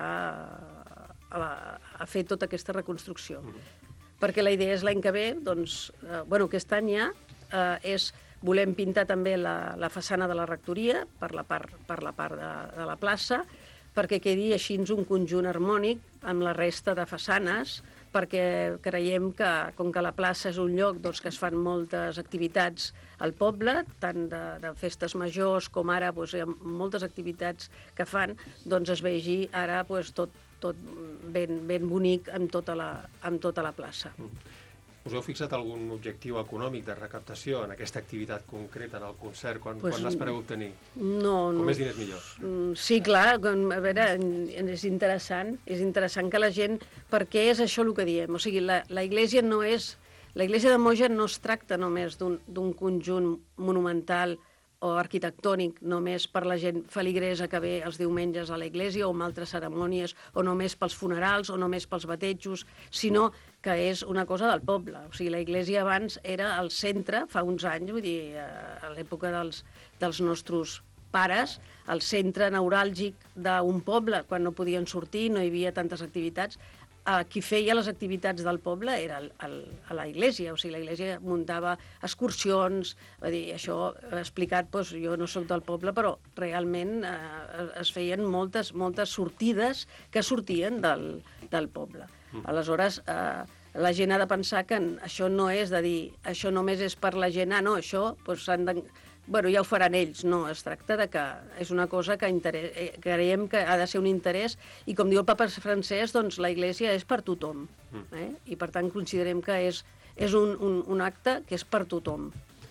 [SPEAKER 9] a, a, a fer tota aquesta reconstrucció. Mm. Perquè la idea és l'any que ve, doncs, eh, bueno, aquest any ja, eh, és volem pintar també la, la façana de la rectoria per la part, per la part de, de la plaça, perquè quedi així un conjunt harmònic amb la resta de façanes, perquè creiem que, com que la plaça és un lloc doncs, que es fan moltes activitats al poble, tant de, de festes majors com ara doncs, hi ha moltes activitats que fan, doncs es vegi ara doncs, tot, tot ben, ben bonic amb tota la, amb tota la plaça.
[SPEAKER 8] Mm. Us heu fixat algun objectiu econòmic de recaptació en aquesta activitat concreta, en el concert? Quan, pues, quan l'espereu obtenir?
[SPEAKER 9] No, no.
[SPEAKER 8] Com més diners millors?
[SPEAKER 9] Sí, clar, a veure, és interessant, és interessant que la gent, perquè és això el que diem, o sigui, la, la iglesia no és, la iglesia de Moja no es tracta només d'un conjunt monumental o arquitectònic només per la gent feligresa que ve els diumenges a la iglesia o amb altres cerimònies, o només pels funerals, o només pels batejos, sinó que és una cosa del poble. O sigui, la iglesia abans era el centre, fa uns anys, vull dir, a l'època dels, dels nostres pares, el centre neuràlgic d'un poble, quan no podien sortir, no hi havia tantes activitats. Qui feia les activitats del poble era el, el, a la iglesia, o sigui, la iglesia muntava excursions, va dir, això explicat, doncs, jo no sóc del poble, però realment eh, es feien moltes, moltes sortides que sortien del, del poble. Mm. Aleshores, eh, la gent ha de pensar que això no és de dir, això només és per la gent, ah, no, això doncs, s'han de... Bueno, ja ho faran ells, no, es tracta de que és una cosa que, interès, eh, que creiem que ha de ser un interès, i com diu el papa francès, doncs la iglesia és per tothom, eh? I per tant considerem que és, és un, un, un acte que és per tothom.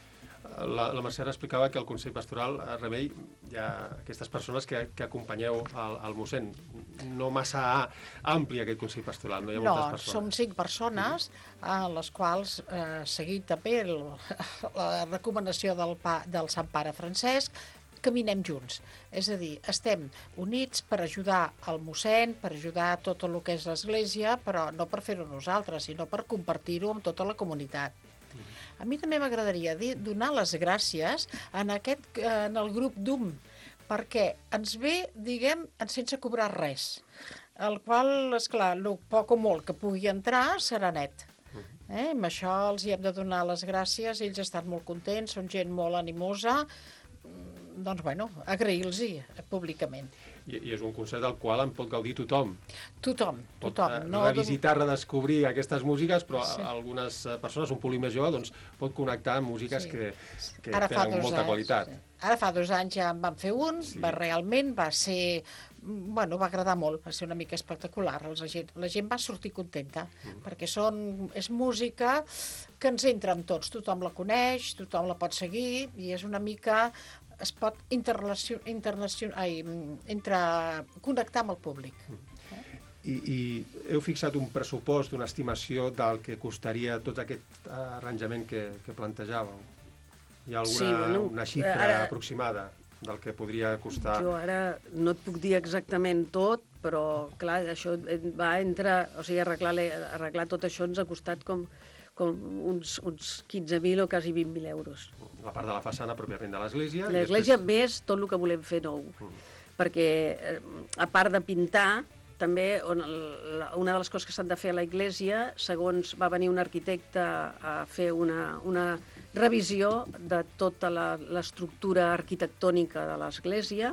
[SPEAKER 8] La, la Mercè explicava que el Consell Pastoral, a Remei, hi ha aquestes persones que, que acompanyeu al, al mossèn. No massa ampli aquest Consell Pastoral, no hi ha
[SPEAKER 10] no,
[SPEAKER 8] moltes persones.
[SPEAKER 10] No, som cinc persones, a les quals, eh, seguint també el, la recomanació del, pa, del Sant Pare Francesc, caminem junts. És a dir, estem units per ajudar el mossèn, per ajudar tot el que és l'Església, però no per fer-ho nosaltres, sinó per compartir-ho amb tota la comunitat. A mi també m'agradaria donar les gràcies en, aquest, en el grup D U M, perquè ens ve, diguem, sense cobrar res. El qual, esclar, el poc o molt que pugui entrar serà net. Eh? Amb això els hi hem de donar les gràcies, ells estan molt contents, són gent molt animosa, doncs, bueno, agrair-los-hi públicament.
[SPEAKER 8] I, I és un concert del qual en pot gaudir tothom.
[SPEAKER 10] Tothom,
[SPEAKER 8] Pot
[SPEAKER 10] tothom.
[SPEAKER 8] eh,
[SPEAKER 10] No
[SPEAKER 8] revisitar, redescobrir aquestes músiques, però
[SPEAKER 10] Sí.
[SPEAKER 8] sí. algunes eh, persones, un públic més jove, doncs, pot connectar amb músiques
[SPEAKER 10] Sí.
[SPEAKER 8] que, que
[SPEAKER 10] Ara fa
[SPEAKER 8] tenen
[SPEAKER 10] dos
[SPEAKER 8] molta
[SPEAKER 10] anys,
[SPEAKER 8] qualitat.
[SPEAKER 10] sí. Ara fa dos anys ja en vam fer un, sí. va realment, va ser, bueno, va agradar molt, va ser una mica espectacular. La gent, la gent va sortir contenta, mm. perquè són, és música que ens entra amb tots, tothom la coneix, tothom la pot seguir, i és una mica, es pot interrelacion, internacion, ai, entre, connectar amb el públic.
[SPEAKER 8] I, I heu fixat un pressupost, una estimació del que costaria tot aquest arranjament que, que plantejàveu? Hi ha alguna
[SPEAKER 9] Sí, bueno,
[SPEAKER 8] una xifra
[SPEAKER 9] ara-
[SPEAKER 8] aproximada del que podria costar?
[SPEAKER 9] Jo ara no et puc dir exactament tot, però clar, això va entre... O sigui, arreglar, arreglar tot això ens ha costat com, com uns, uns quinze mil o quasi vint mil euros.
[SPEAKER 8] La part de la façana pròpiament de l'església. i
[SPEAKER 9] L'església
[SPEAKER 8] després-
[SPEAKER 9] més tot el que volem fer nou. Perquè, eh, a part de pintar, també on el- la- una de les coses que s'han de fer a l'església, segons va venir un arquitecte a fer una, una revisió de tota la- l'estructura arquitectònica de l'església,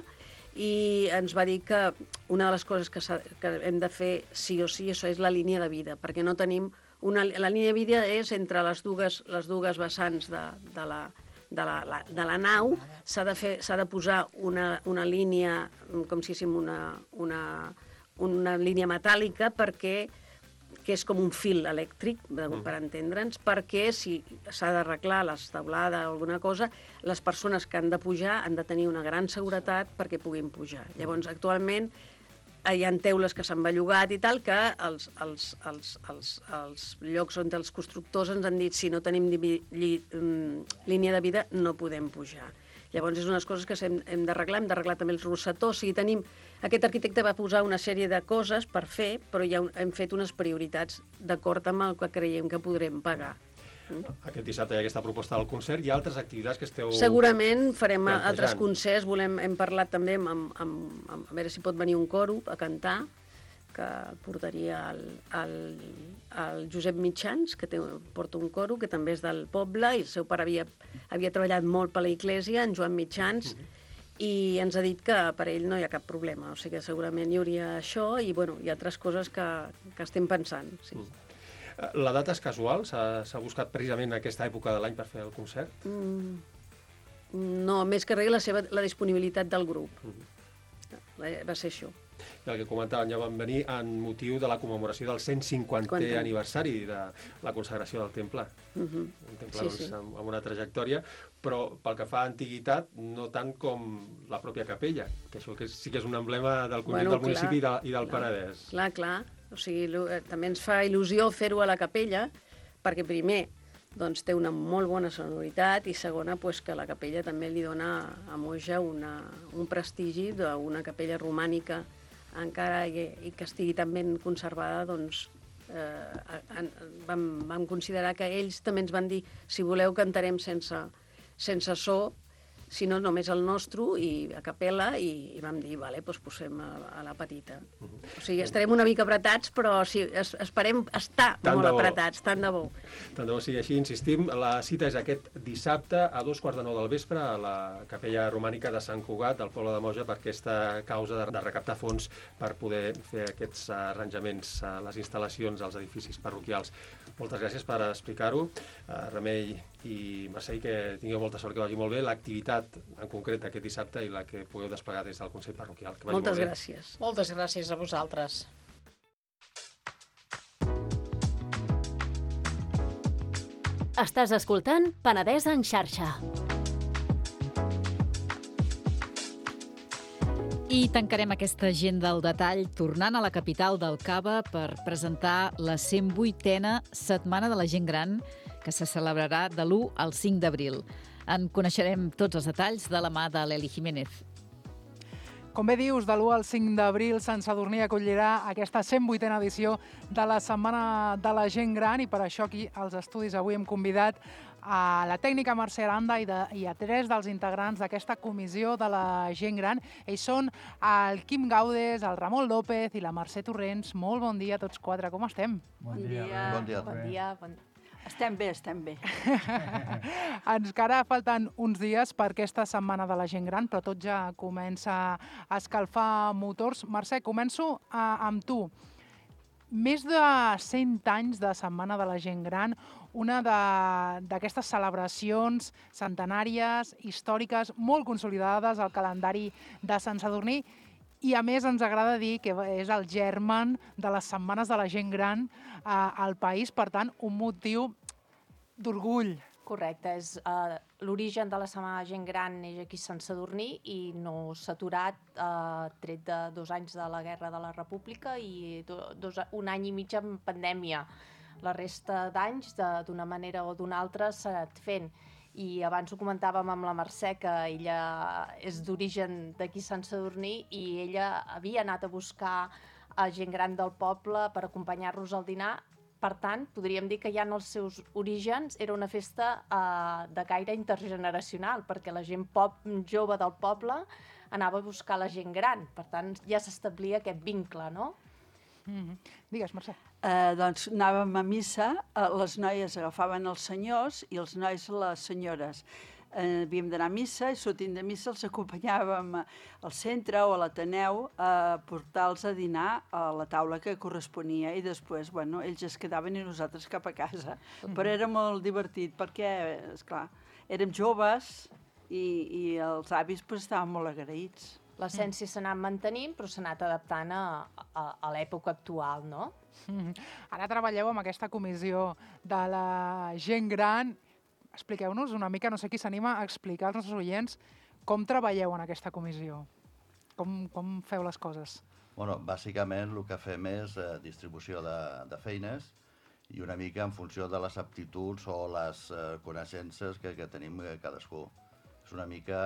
[SPEAKER 9] i ens va dir que una de les coses que, s'ha- que hem de fer sí o sí, això és la línia de vida, perquè no tenim... Una, la línia de vida és entre les dues, les dues vessants de, de la, de la, la, de la nau, s'ha de, fer, s'ha de posar una, una línia, com si diguéssim una, una, una línia metàl·lica, perquè que és com un fil elèctric, per entendre'ns, perquè si s'ha d'arreglar l'establada o alguna cosa, les persones que han de pujar han de tenir una gran seguretat perquè puguin pujar. Llavors, actualment, hi ha teules que s'han bellugat i tal, que els, els, els, els, els llocs on els constructors ens han dit si no tenim lli, lli, línia de vida no podem pujar. Llavors és unes coses que hem, hem d'arreglar, hem d'arreglar també els rosetors, o sigui, tenim... Aquest arquitecte va posar una sèrie de coses per fer, però ja hem fet unes prioritats d'acord amb el que creiem que podrem pagar.
[SPEAKER 8] Aquest dissabte hi ha aquesta proposta del concert. Hi ha altres activitats que esteu...
[SPEAKER 9] Segurament farem
[SPEAKER 8] plantejant.
[SPEAKER 9] altres concerts, volem, hem parlat també amb, amb, amb, amb, a veure si pot venir un coro a cantar, que portaria el, el, el Josep Mitjans, que té, porta un coro, que també és del poble, i el seu pare havia, havia treballat molt per l'església, en Joan Mitjans, uh-huh. i ens ha dit que per ell no hi ha cap problema, o sigui que segurament hi hauria això, i bueno, hi ha altres coses que, que estem pensant. Sí.
[SPEAKER 8] Uh-huh. La data és casual? S'ha buscat precisament aquesta època de l'any per fer el concert?
[SPEAKER 9] Mm, no, més que res la, seva, la disponibilitat del grup. Uh-huh. Va ser això.
[SPEAKER 8] I el que comentàvem, ja vam venir en motiu de la commemoració del cent cinquantè aniversari de la consagració del temple. Uh-huh. Un temple sí, doncs, sí. Amb, amb una trajectòria, però pel que fa a antiguitat, no tant com la pròpia capella, que això que sí que és un emblema del conjunt bueno, del municipi clar, i, de, i del clar, Penedès.
[SPEAKER 9] Clar, clar. O sigui, també ens fa il·lusió fer-ho a la capella, perquè primer doncs, té una molt bona sonoritat i segona, pues, que la capella també li dona a Moja una, un prestigi d'una capella romànica encara i, i que estigui tan ben conservada, doncs eh, en, vam, vam considerar que ells també ens van dir si voleu cantarem sense, sense so, si no només el nostre i a capella, i, i vam dir, vale, doncs posem a, a la petita. Uh-huh. O sigui, estarem una mica apretats, però sí, es, esperem estar tant molt apretats, tant de bo.
[SPEAKER 8] Tant de bo sigui així, insistim, la cita és aquest dissabte a dos quarts de nou del vespre a la capella romànica de Sant Cugat, del poble de Moja, per aquesta causa de, de recaptar fons per poder fer aquests arranjaments a les instal·lacions als edificis parroquials. Moltes gràcies per explicar-ho. Uh, Remei i Mercè, que tingueu molta sort, que vagi molt bé l'activitat en concret aquest dissabte i la que pugueu desplegar des del Consell Parroquial. Que vagi
[SPEAKER 9] Moltes
[SPEAKER 8] molt bé.
[SPEAKER 9] gràcies.
[SPEAKER 10] Moltes gràcies a vosaltres.
[SPEAKER 11] Estàs escoltant Penedès en xarxa.
[SPEAKER 2] I tancarem aquesta agenda al detall tornant a la capital del Cava per presentar la cent vuitena Setmana de la Gent Gran, que se celebrarà de l'u al cinc d'abril. En coneixerem tots els detalls de la mà de l'Eli Jiménez.
[SPEAKER 12] Com bé dius, de l'u al cinc d'abril Sant Sadurní acollirà aquesta cent vuitena edició de la Setmana de la Gent Gran, i per això aquí als estudis avui hem convidat a la tècnica Mercè Aranda i, de, i a tres dels integrants d'aquesta comissió de la gent gran. Ells són el Quim Gaudes, el Ramon López i la Mercè Torrents. Molt bon dia a tots quatre, com estem?
[SPEAKER 13] Bon dia.
[SPEAKER 14] Bon dia. Bon dia. Bon... Estem bé, estem bé.
[SPEAKER 12] Encara falten uns dies per aquesta setmana de la gent gran, però tot ja comença a escalfar motors. Mercè, començo a, amb tu. Més de cent anys de Setmana de la Gent Gran, una d'aquestes celebracions centenàries, històriques, molt consolidades al calendari de Sant Sadurní, i a més ens agrada dir que és el germen de les Setmanes de la Gent Gran eh, al país, per tant, un motiu d'orgull.
[SPEAKER 15] Correcte, és uh, l'origen de la Setmana de la Gent Gran neix aquí a Sant Sadurní i no s'ha aturat, uh, tret de dos anys de la Guerra de la República i do, dos, un any i mig en pandèmia. La resta d'anys, d'una manera o d'una altra, s'ha anat fent. I abans ho comentàvem amb la Mercè, que ella és d'origen d'aquí a Sant Sadurní i ella havia anat a buscar a gent gran del poble per acompanyar-los al dinar. Per tant, podríem dir que ja en els seus orígens era una festa eh, de caire intergeneracional, perquè la gent pop, jove del poble anava a buscar la gent gran. Per tant, ja s'establia aquest vincle, no?
[SPEAKER 12] Mm-hmm. Digues, Mercè.
[SPEAKER 14] Eh, doncs anàvem a missa, eh, les noies agafaven els senyors i els nois les senyores. Eh, havíem d'anar a missa i sortint de missa els acompanyàvem al centre o a l'Ateneu a portar-los a dinar a la taula que corresponia i després, bueno, ells es quedaven i nosaltres cap a casa. Mm-hmm. Però era molt divertit perquè, esclar, érem joves i, i els avis pues, estaven molt agraïts.
[SPEAKER 15] L'essència s'ha anat mantenint, però s'ha anat adaptant a, a, a l'època actual, no?
[SPEAKER 12] Mm-hmm. Ara treballeu amb aquesta comissió de la gent gran. Expliqueu-nos una mica, no sé qui s'anima a explicar als nostres oients com treballeu en aquesta comissió, com, com feu les coses.
[SPEAKER 13] Bueno, bàsicament el que fem és eh, distribució de, de feines i una mica en funció de les aptituds o les eh, coneixences que, que tenim cadascú. És una mica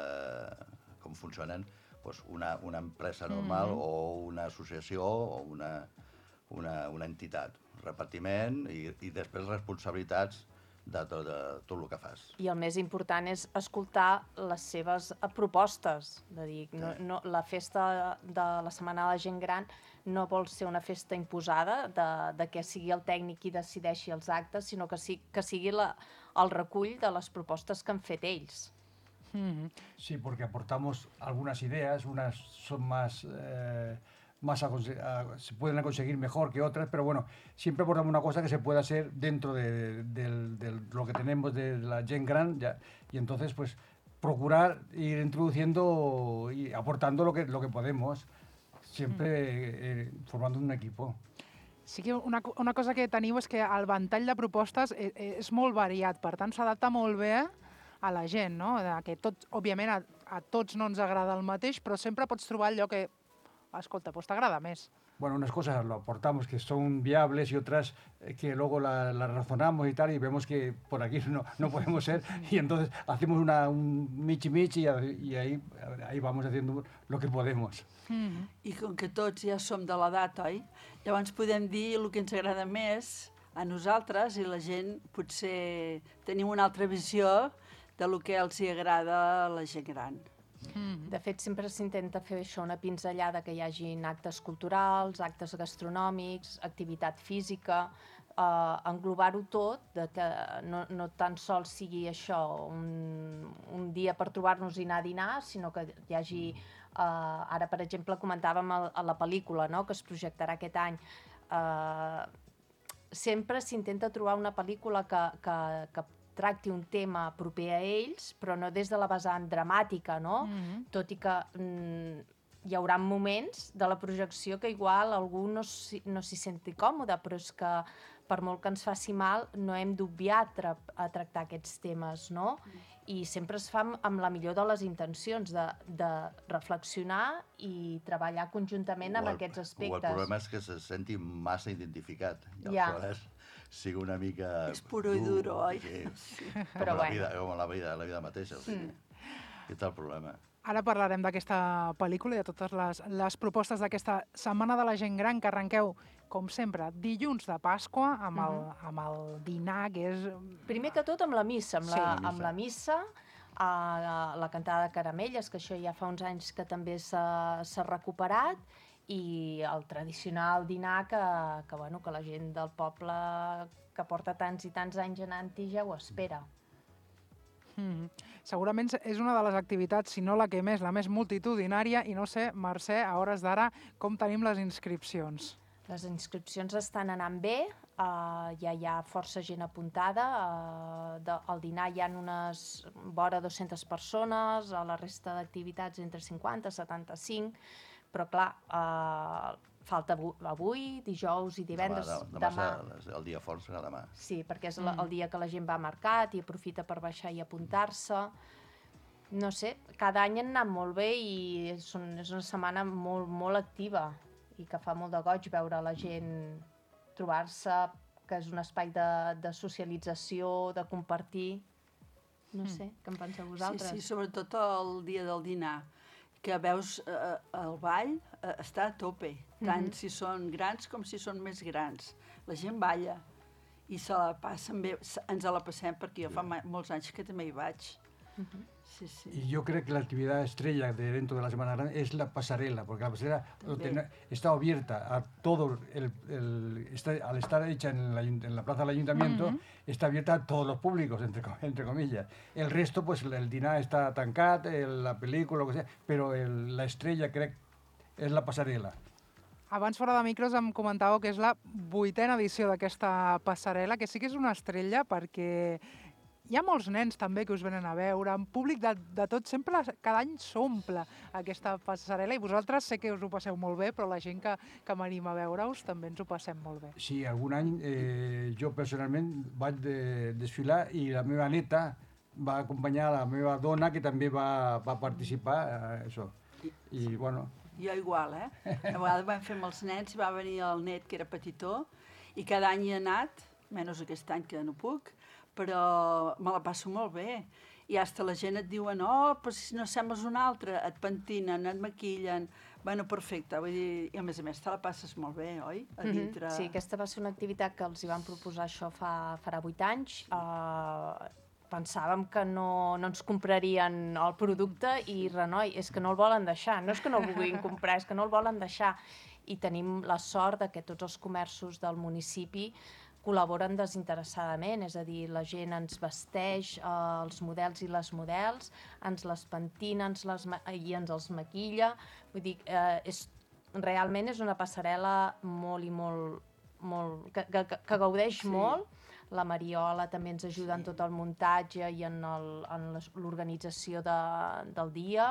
[SPEAKER 13] eh, com funcionen doncs, una, una empresa normal mm-hmm. o una associació o una, una, una entitat. Repartiment i, i després responsabilitats de tot, de tot el que fas.
[SPEAKER 15] I el més important és escoltar les seves propostes. De dir, no, no, la festa de la Setmana de la Gent Gran no vol ser una festa imposada de, de que sigui el tècnic qui decideixi els actes, sinó que, sí, que sigui la, el recull de les propostes que han fet ells.
[SPEAKER 16] Mm-hmm. Sí, porque aportamos algunas ideas, unas son más... Eh, más a, a, se pueden conseguir mejor que otras, pero bueno, siempre aportamos una cosa que se pueda hacer dentro de, de, de, de lo que tenemos de la Gent Gran, ya, y entonces pues procurar ir introduciendo y aportando lo que, lo que podemos, siempre eh, formando un equipo.
[SPEAKER 12] Sí que una, una cosa que teniu és que el ventall de propostes és, és molt variat, per tant s'adapta molt bé a la gent, no? Que tot, òbviament a, a tots no ens agrada el mateix, però sempre pots trobar allò que escolta, pues t'agrada més.
[SPEAKER 16] Bueno, unas cosas lo aportamos que son viables y otras eh, que luego las la razonamos y tal y vemos que por aquí no, no podemos ser y entonces hacemos una, un michi michi y, y ahí, ahí vamos haciendo lo que podemos.
[SPEAKER 14] Mm-hmm. I com que tots ja som de l'edat, oi? Llavors podem dir el que ens agrada més a nosaltres i la gent potser tenim una altra visió de lo que els hi agrada a la gent gran.
[SPEAKER 15] Mm-hmm. De fet, sempre s'intenta fer això, una pinzellada, que hi hagi actes culturals, actes gastronòmics, activitat física, eh, englobar-ho tot, de que no, no tan sols sigui això un, un dia per trobar-nos i anar a dinar, sinó que hi hagi, eh, ara per exemple comentàvem a, a la pel·lícula, no?, que es projectarà aquest any, eh, sempre s'intenta trobar una pel·lícula que, que, que tracti un tema proper a ells, però no des de la vessant dramàtica, no? Mm-hmm. Tot i que mm, hi haurà moments de la projecció que igual algú no s'hi no s'hi senti còmode, però és que per molt que ens faci mal no hem d'obviar tra a tractar aquests temes, no? Mm. I sempre es fa amb, amb la millor de les intencions, de, de reflexionar i treballar conjuntament amb el, aquests aspectes.
[SPEAKER 13] El problema és que se senti massa identificat i
[SPEAKER 15] ja.
[SPEAKER 13] aleshores sigui una mica...
[SPEAKER 14] És puro i duro, oi?
[SPEAKER 13] Sí, sí. Com,
[SPEAKER 15] Però
[SPEAKER 13] la
[SPEAKER 15] bueno.
[SPEAKER 13] vida, com la vida, la vida mateixa. O sigui, mm. Aquest és el problema.
[SPEAKER 12] Ara parlarem d'aquesta pel·lícula i de totes les, les propostes d'aquesta Setmana de la Gent Gran que arrenqueu, com sempre, dilluns de Pasqua, amb el, amb el dinar, que és...
[SPEAKER 15] Primer que tot amb la missa, amb,
[SPEAKER 12] Sí.
[SPEAKER 15] la, amb la missa, uh, la cantada de caramelles, que això ja fa uns anys que també s'ha s'ha recuperat, i el tradicional dinar que, que, bueno, que la gent del poble que porta tants i tants anys anant-hi ja ho espera.
[SPEAKER 12] Mm. Segurament és una de les activitats, si no la que més, la més multitudinària, i no sé, Mercè, a hores d'ara, com tenim les inscripcions?
[SPEAKER 15] Les inscripcions estan anant bé, uh, ja hi ha força gent apuntada, uh, de, al dinar hi ha unes vora dues-centes persones, a la resta d'activitats entre cinquanta i setanta-cinc, però clar, uh, falta avui, dijous i divendres.
[SPEAKER 13] Demà, demà, demà. El dia fort serà demà.
[SPEAKER 15] Sí, perquè és la, el dia que la gent va a mercat i aprofita per baixar i apuntar-se. No sé, cada any han anat molt bé i és, un, és una setmana molt, molt activa i que fa molt de goig veure la gent trobar-se, que és un espai de, de socialització, de compartir. No sé, què en penseu vosaltres?
[SPEAKER 14] Sí, sí, sobretot el dia del dinar, que veus eh, el ball eh, està a tope, tant
[SPEAKER 15] Mhm.
[SPEAKER 14] si són grans com si són més grans. La gent balla i se la passen bé, ens la passem, perquè jo fa molts anys que també hi vaig. Sí, sí.
[SPEAKER 16] Y yo creo que la actividad estrella de dentro de la Semana Grande es la pasarela, porque la pasarela lo
[SPEAKER 14] También.
[SPEAKER 16] ten- está abierta a todo, el, el- está- al estar hecha en la, ayun- en la plaza del ayuntamiento,
[SPEAKER 12] Ujú.
[SPEAKER 16] está abierta a todos los públicos, entre, co- entre comillas. El resto, pues el, el dinar está tancat, el- la película, lo que sea, pero el- la estrella creo que es la pasarela.
[SPEAKER 12] Abans, fora de micros, em comentàveu que és la vuitena edició d'aquesta passarel·la, que sí que és una estrella perquè hi ha molts nens també que us venen a veure, en públic de, de tot, sempre cada any s'omple aquesta passarel·la i vosaltres sé que us ho passeu molt bé, però la gent que, que m'anima a veure-us també ens ho passem molt bé.
[SPEAKER 16] Sí, algun any eh, jo personalment vaig de, desfilar i la meva neta va acompanyar la meva dona, que també va, va participar, eh, això. I, bueno,
[SPEAKER 14] Jo igual, eh? A vegades vam fer amb els nens, va venir el net, que era petitó, i cada any hi he anat, menys aquest any que no puc, però me la passo molt bé. I hasta la gent et diuen, oh, però si no sembles un altre, et pentinen, et maquillen... Bueno, perfecte, vull dir, i a més a més te la passes molt bé, oi? A dintre...
[SPEAKER 15] Sí, aquesta va ser una activitat que els hi van proposar això fa, farà vuit anys. Uh, pensàvem que no, no ens comprarien el producte i, renoi, és que no el volen deixar. No és que no el vulguin comprar, és que no el volen deixar. I tenim la sort de que tots els comerços del municipi col·laboren desinteressadament, és a dir, la gent ens vesteix, eh, els models i les models, ens les pentina ens les ma i ens els maquilla. Vull dir, eh, és, realment és una passarel·la molt i molt, molt que, que, que gaudeix
[SPEAKER 14] Sí.
[SPEAKER 15] molt. La Mariola també ens ajuda en tot el muntatge i en el- en les- l'organització de, del dia.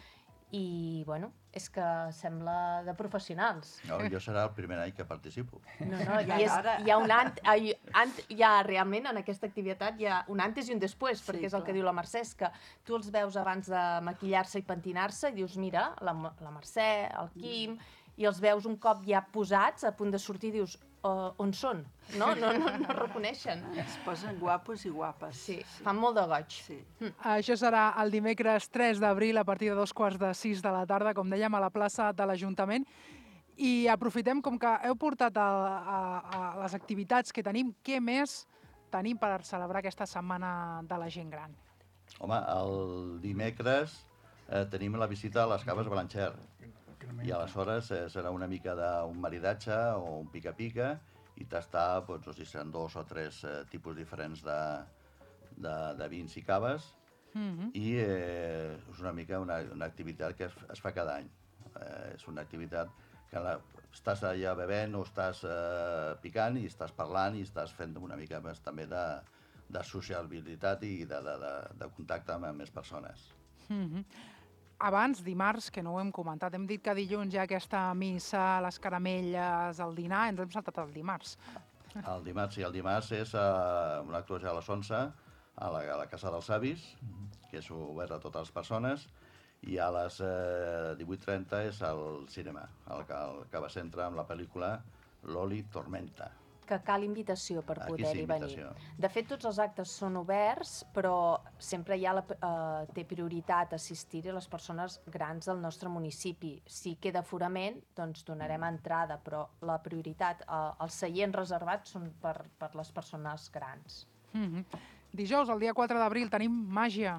[SPEAKER 15] I, bueno, és que sembla de professionals.
[SPEAKER 13] No, jo serà el primer any que participo.
[SPEAKER 15] No, no, i és, hi ha un ant, hi, ant, hi ha realment en aquesta activitat hi ha un antes i un després,
[SPEAKER 14] Sí,
[SPEAKER 15] perquè és el
[SPEAKER 14] clar.
[SPEAKER 15] que diu la Mercè, és que tu els veus abans de maquillar-se i pentinar-se i dius, mira, la, la Mercè, el Quim, i els veus un cop ja posats, a punt de sortir, dius, uh, on són? No, no, no, no reconeixen.
[SPEAKER 14] Es posen guapos i guapes.
[SPEAKER 15] Sí, fan molt de goig.
[SPEAKER 14] Sí.
[SPEAKER 12] Això serà el dimecres tres d'abril a partir de dos quarts de sis de la tarda, com dèiem, a la plaça de l'Ajuntament. I aprofitem, com que heu portat a, a, a les activitats que tenim, què més tenim per celebrar aquesta setmana de la gent gran?
[SPEAKER 13] Home, el dimecres eh, tenim la visita a les caves Blancher. I aleshores eh, serà una mica d'un maridatge o un pica-pica i tastar, doncs, no sé si seran dos o tres eh, tipus diferents de, de, de vins i caves.
[SPEAKER 12] Mm-hmm.
[SPEAKER 13] I eh, és una mica una, una activitat que es, es fa cada any. Eh, és una activitat que la, estàs allà bevent o estàs eh, picant i estàs parlant i estàs fent una mica més també de, de sociabilitat i de, de, de, de contacte amb més persones.
[SPEAKER 12] Mm-hmm. Abans, dimarts, que no ho hem comentat, hem dit que dilluns hi ha aquesta missa, les caramelles, el dinar, ens hem saltat el dimarts.
[SPEAKER 13] El dimarts, sí, el dimarts és uh, una actuació a les onze a la, a la Casa dels Avis, que és obert a totes les persones, i a les eh, divuit trenta és el cinema, el, el que va centre amb la pel·lícula Loli Tormenta.
[SPEAKER 15] que cal invitació per
[SPEAKER 13] Aquí
[SPEAKER 15] poder-hi
[SPEAKER 13] sí,
[SPEAKER 15] venir.
[SPEAKER 13] invitació.
[SPEAKER 15] De fet, tots els actes són oberts, però sempre hi ha la, eh, té prioritat assistir-hi les persones grans del nostre municipi. Si queda aforament, doncs donarem entrada, però la prioritat, eh, els seients reservats són per, per les persones grans.
[SPEAKER 12] Mm-hmm. Dijous, el dia quatre d'abril, tenim màgia.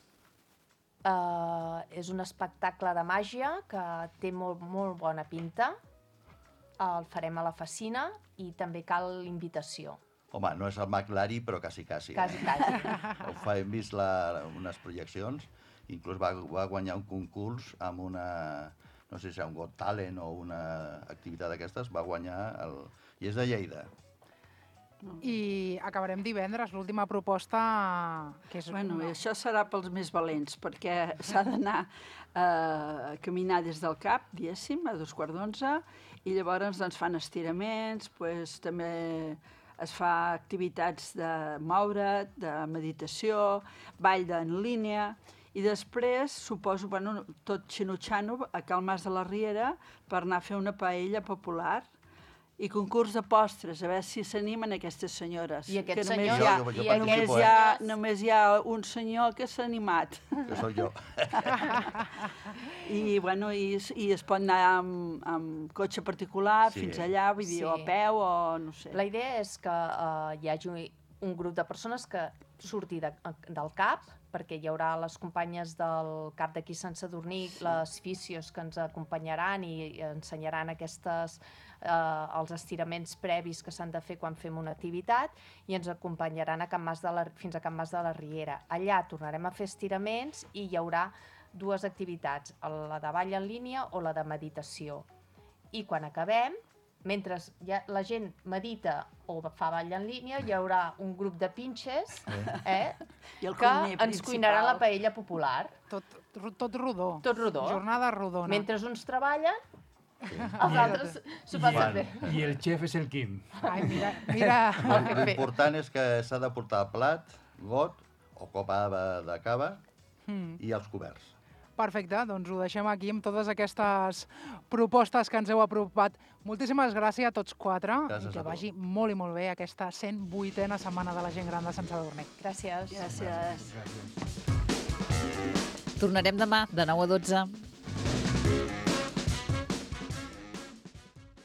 [SPEAKER 15] Uh, és un espectacle de màgia que té molt, molt bona pinta. El farem a la Facina i també cal invitació.
[SPEAKER 13] Home, no és el Mag Lari, però quasi, quasi.
[SPEAKER 15] Quasi,
[SPEAKER 13] eh?
[SPEAKER 15] quasi.
[SPEAKER 13] Ho fa, hem vist la, unes projeccions, inclús va, va guanyar un concurs amb una, no sé si és un Got Talent o una activitat d'aquestes, va guanyar, el, i és de Lleida.
[SPEAKER 12] I acabarem divendres, l'última proposta... Que és
[SPEAKER 14] Bueno,
[SPEAKER 12] una...
[SPEAKER 14] això serà pels més valents, perquè s'ha d'anar eh, a caminar des del cap, diguéssim, a dos quarts d'onze, i llavors doncs, fan estiraments, pues, també es fa activitats de moure't, de meditació, ball en línia, i després, suposo, bueno, tot xinutxano a Cal Mas de la Riera per anar a fer una paella popular i concurs de postres, a veure si s'animen aquestes senyores.
[SPEAKER 15] I aquests
[SPEAKER 14] que només
[SPEAKER 15] senyors...
[SPEAKER 14] Hi ha,
[SPEAKER 13] Jo- jo
[SPEAKER 14] i
[SPEAKER 13] participo,
[SPEAKER 14] només,
[SPEAKER 13] eh?
[SPEAKER 14] hi ha, només hi ha un senyor que s'ha animat.
[SPEAKER 13] Que sóc jo.
[SPEAKER 14] I, bueno, i, i es pot anar amb, amb cotxe particular
[SPEAKER 13] Sí.
[SPEAKER 14] fins allà, vull dir,
[SPEAKER 15] Sí.
[SPEAKER 14] o a peu o no sé.
[SPEAKER 15] La idea és que uh, hi hagi un grup de persones que surti de, del CAP, perquè hi haurà les companyes del CAP d'aquí Sant Sadurní, sí. les fisios que ens acompanyaran i ensenyaran aquestes, eh, els estiraments previs que s'han de fer quan fem una activitat i ens acompanyaran a Can Mas de la, fins a Can Mas de la Riera. Allà tornarem a fer estiraments i hi haurà dues activitats, la de ball en línia o la de meditació. I quan acabem, mentre ja la gent medita o fa ball en línia, hi haurà un grup de pinxes eh,
[SPEAKER 14] I el
[SPEAKER 15] que
[SPEAKER 14] cuiner
[SPEAKER 15] ens
[SPEAKER 14] principal.
[SPEAKER 15] cuinaran la paella popular.
[SPEAKER 12] Tot, tot rodó.
[SPEAKER 15] Tot rodó.
[SPEAKER 12] Jornada rodona.
[SPEAKER 15] Mentre uns treballen,
[SPEAKER 16] Sí.
[SPEAKER 15] els altres s'ho passen bé.
[SPEAKER 16] I el xef és el Quim.
[SPEAKER 12] Ai, mira, mira.
[SPEAKER 13] L'important és que s'ha de portar plat, got o copa de, de cava
[SPEAKER 12] Mm.
[SPEAKER 13] i els coberts.
[SPEAKER 12] Perfecte, doncs ho deixem aquí amb totes aquestes propostes que ens heu apropat. Moltíssimes gràcies a tots quatre
[SPEAKER 13] Gràcies
[SPEAKER 12] i que
[SPEAKER 13] a tu.
[SPEAKER 12] vagi molt i molt bé aquesta cent vuitena Setmana de la Gent Gran de Sant Sadurní.
[SPEAKER 15] Gràcies.
[SPEAKER 14] Gràcies.
[SPEAKER 2] Tornarem demà de nou a dotze.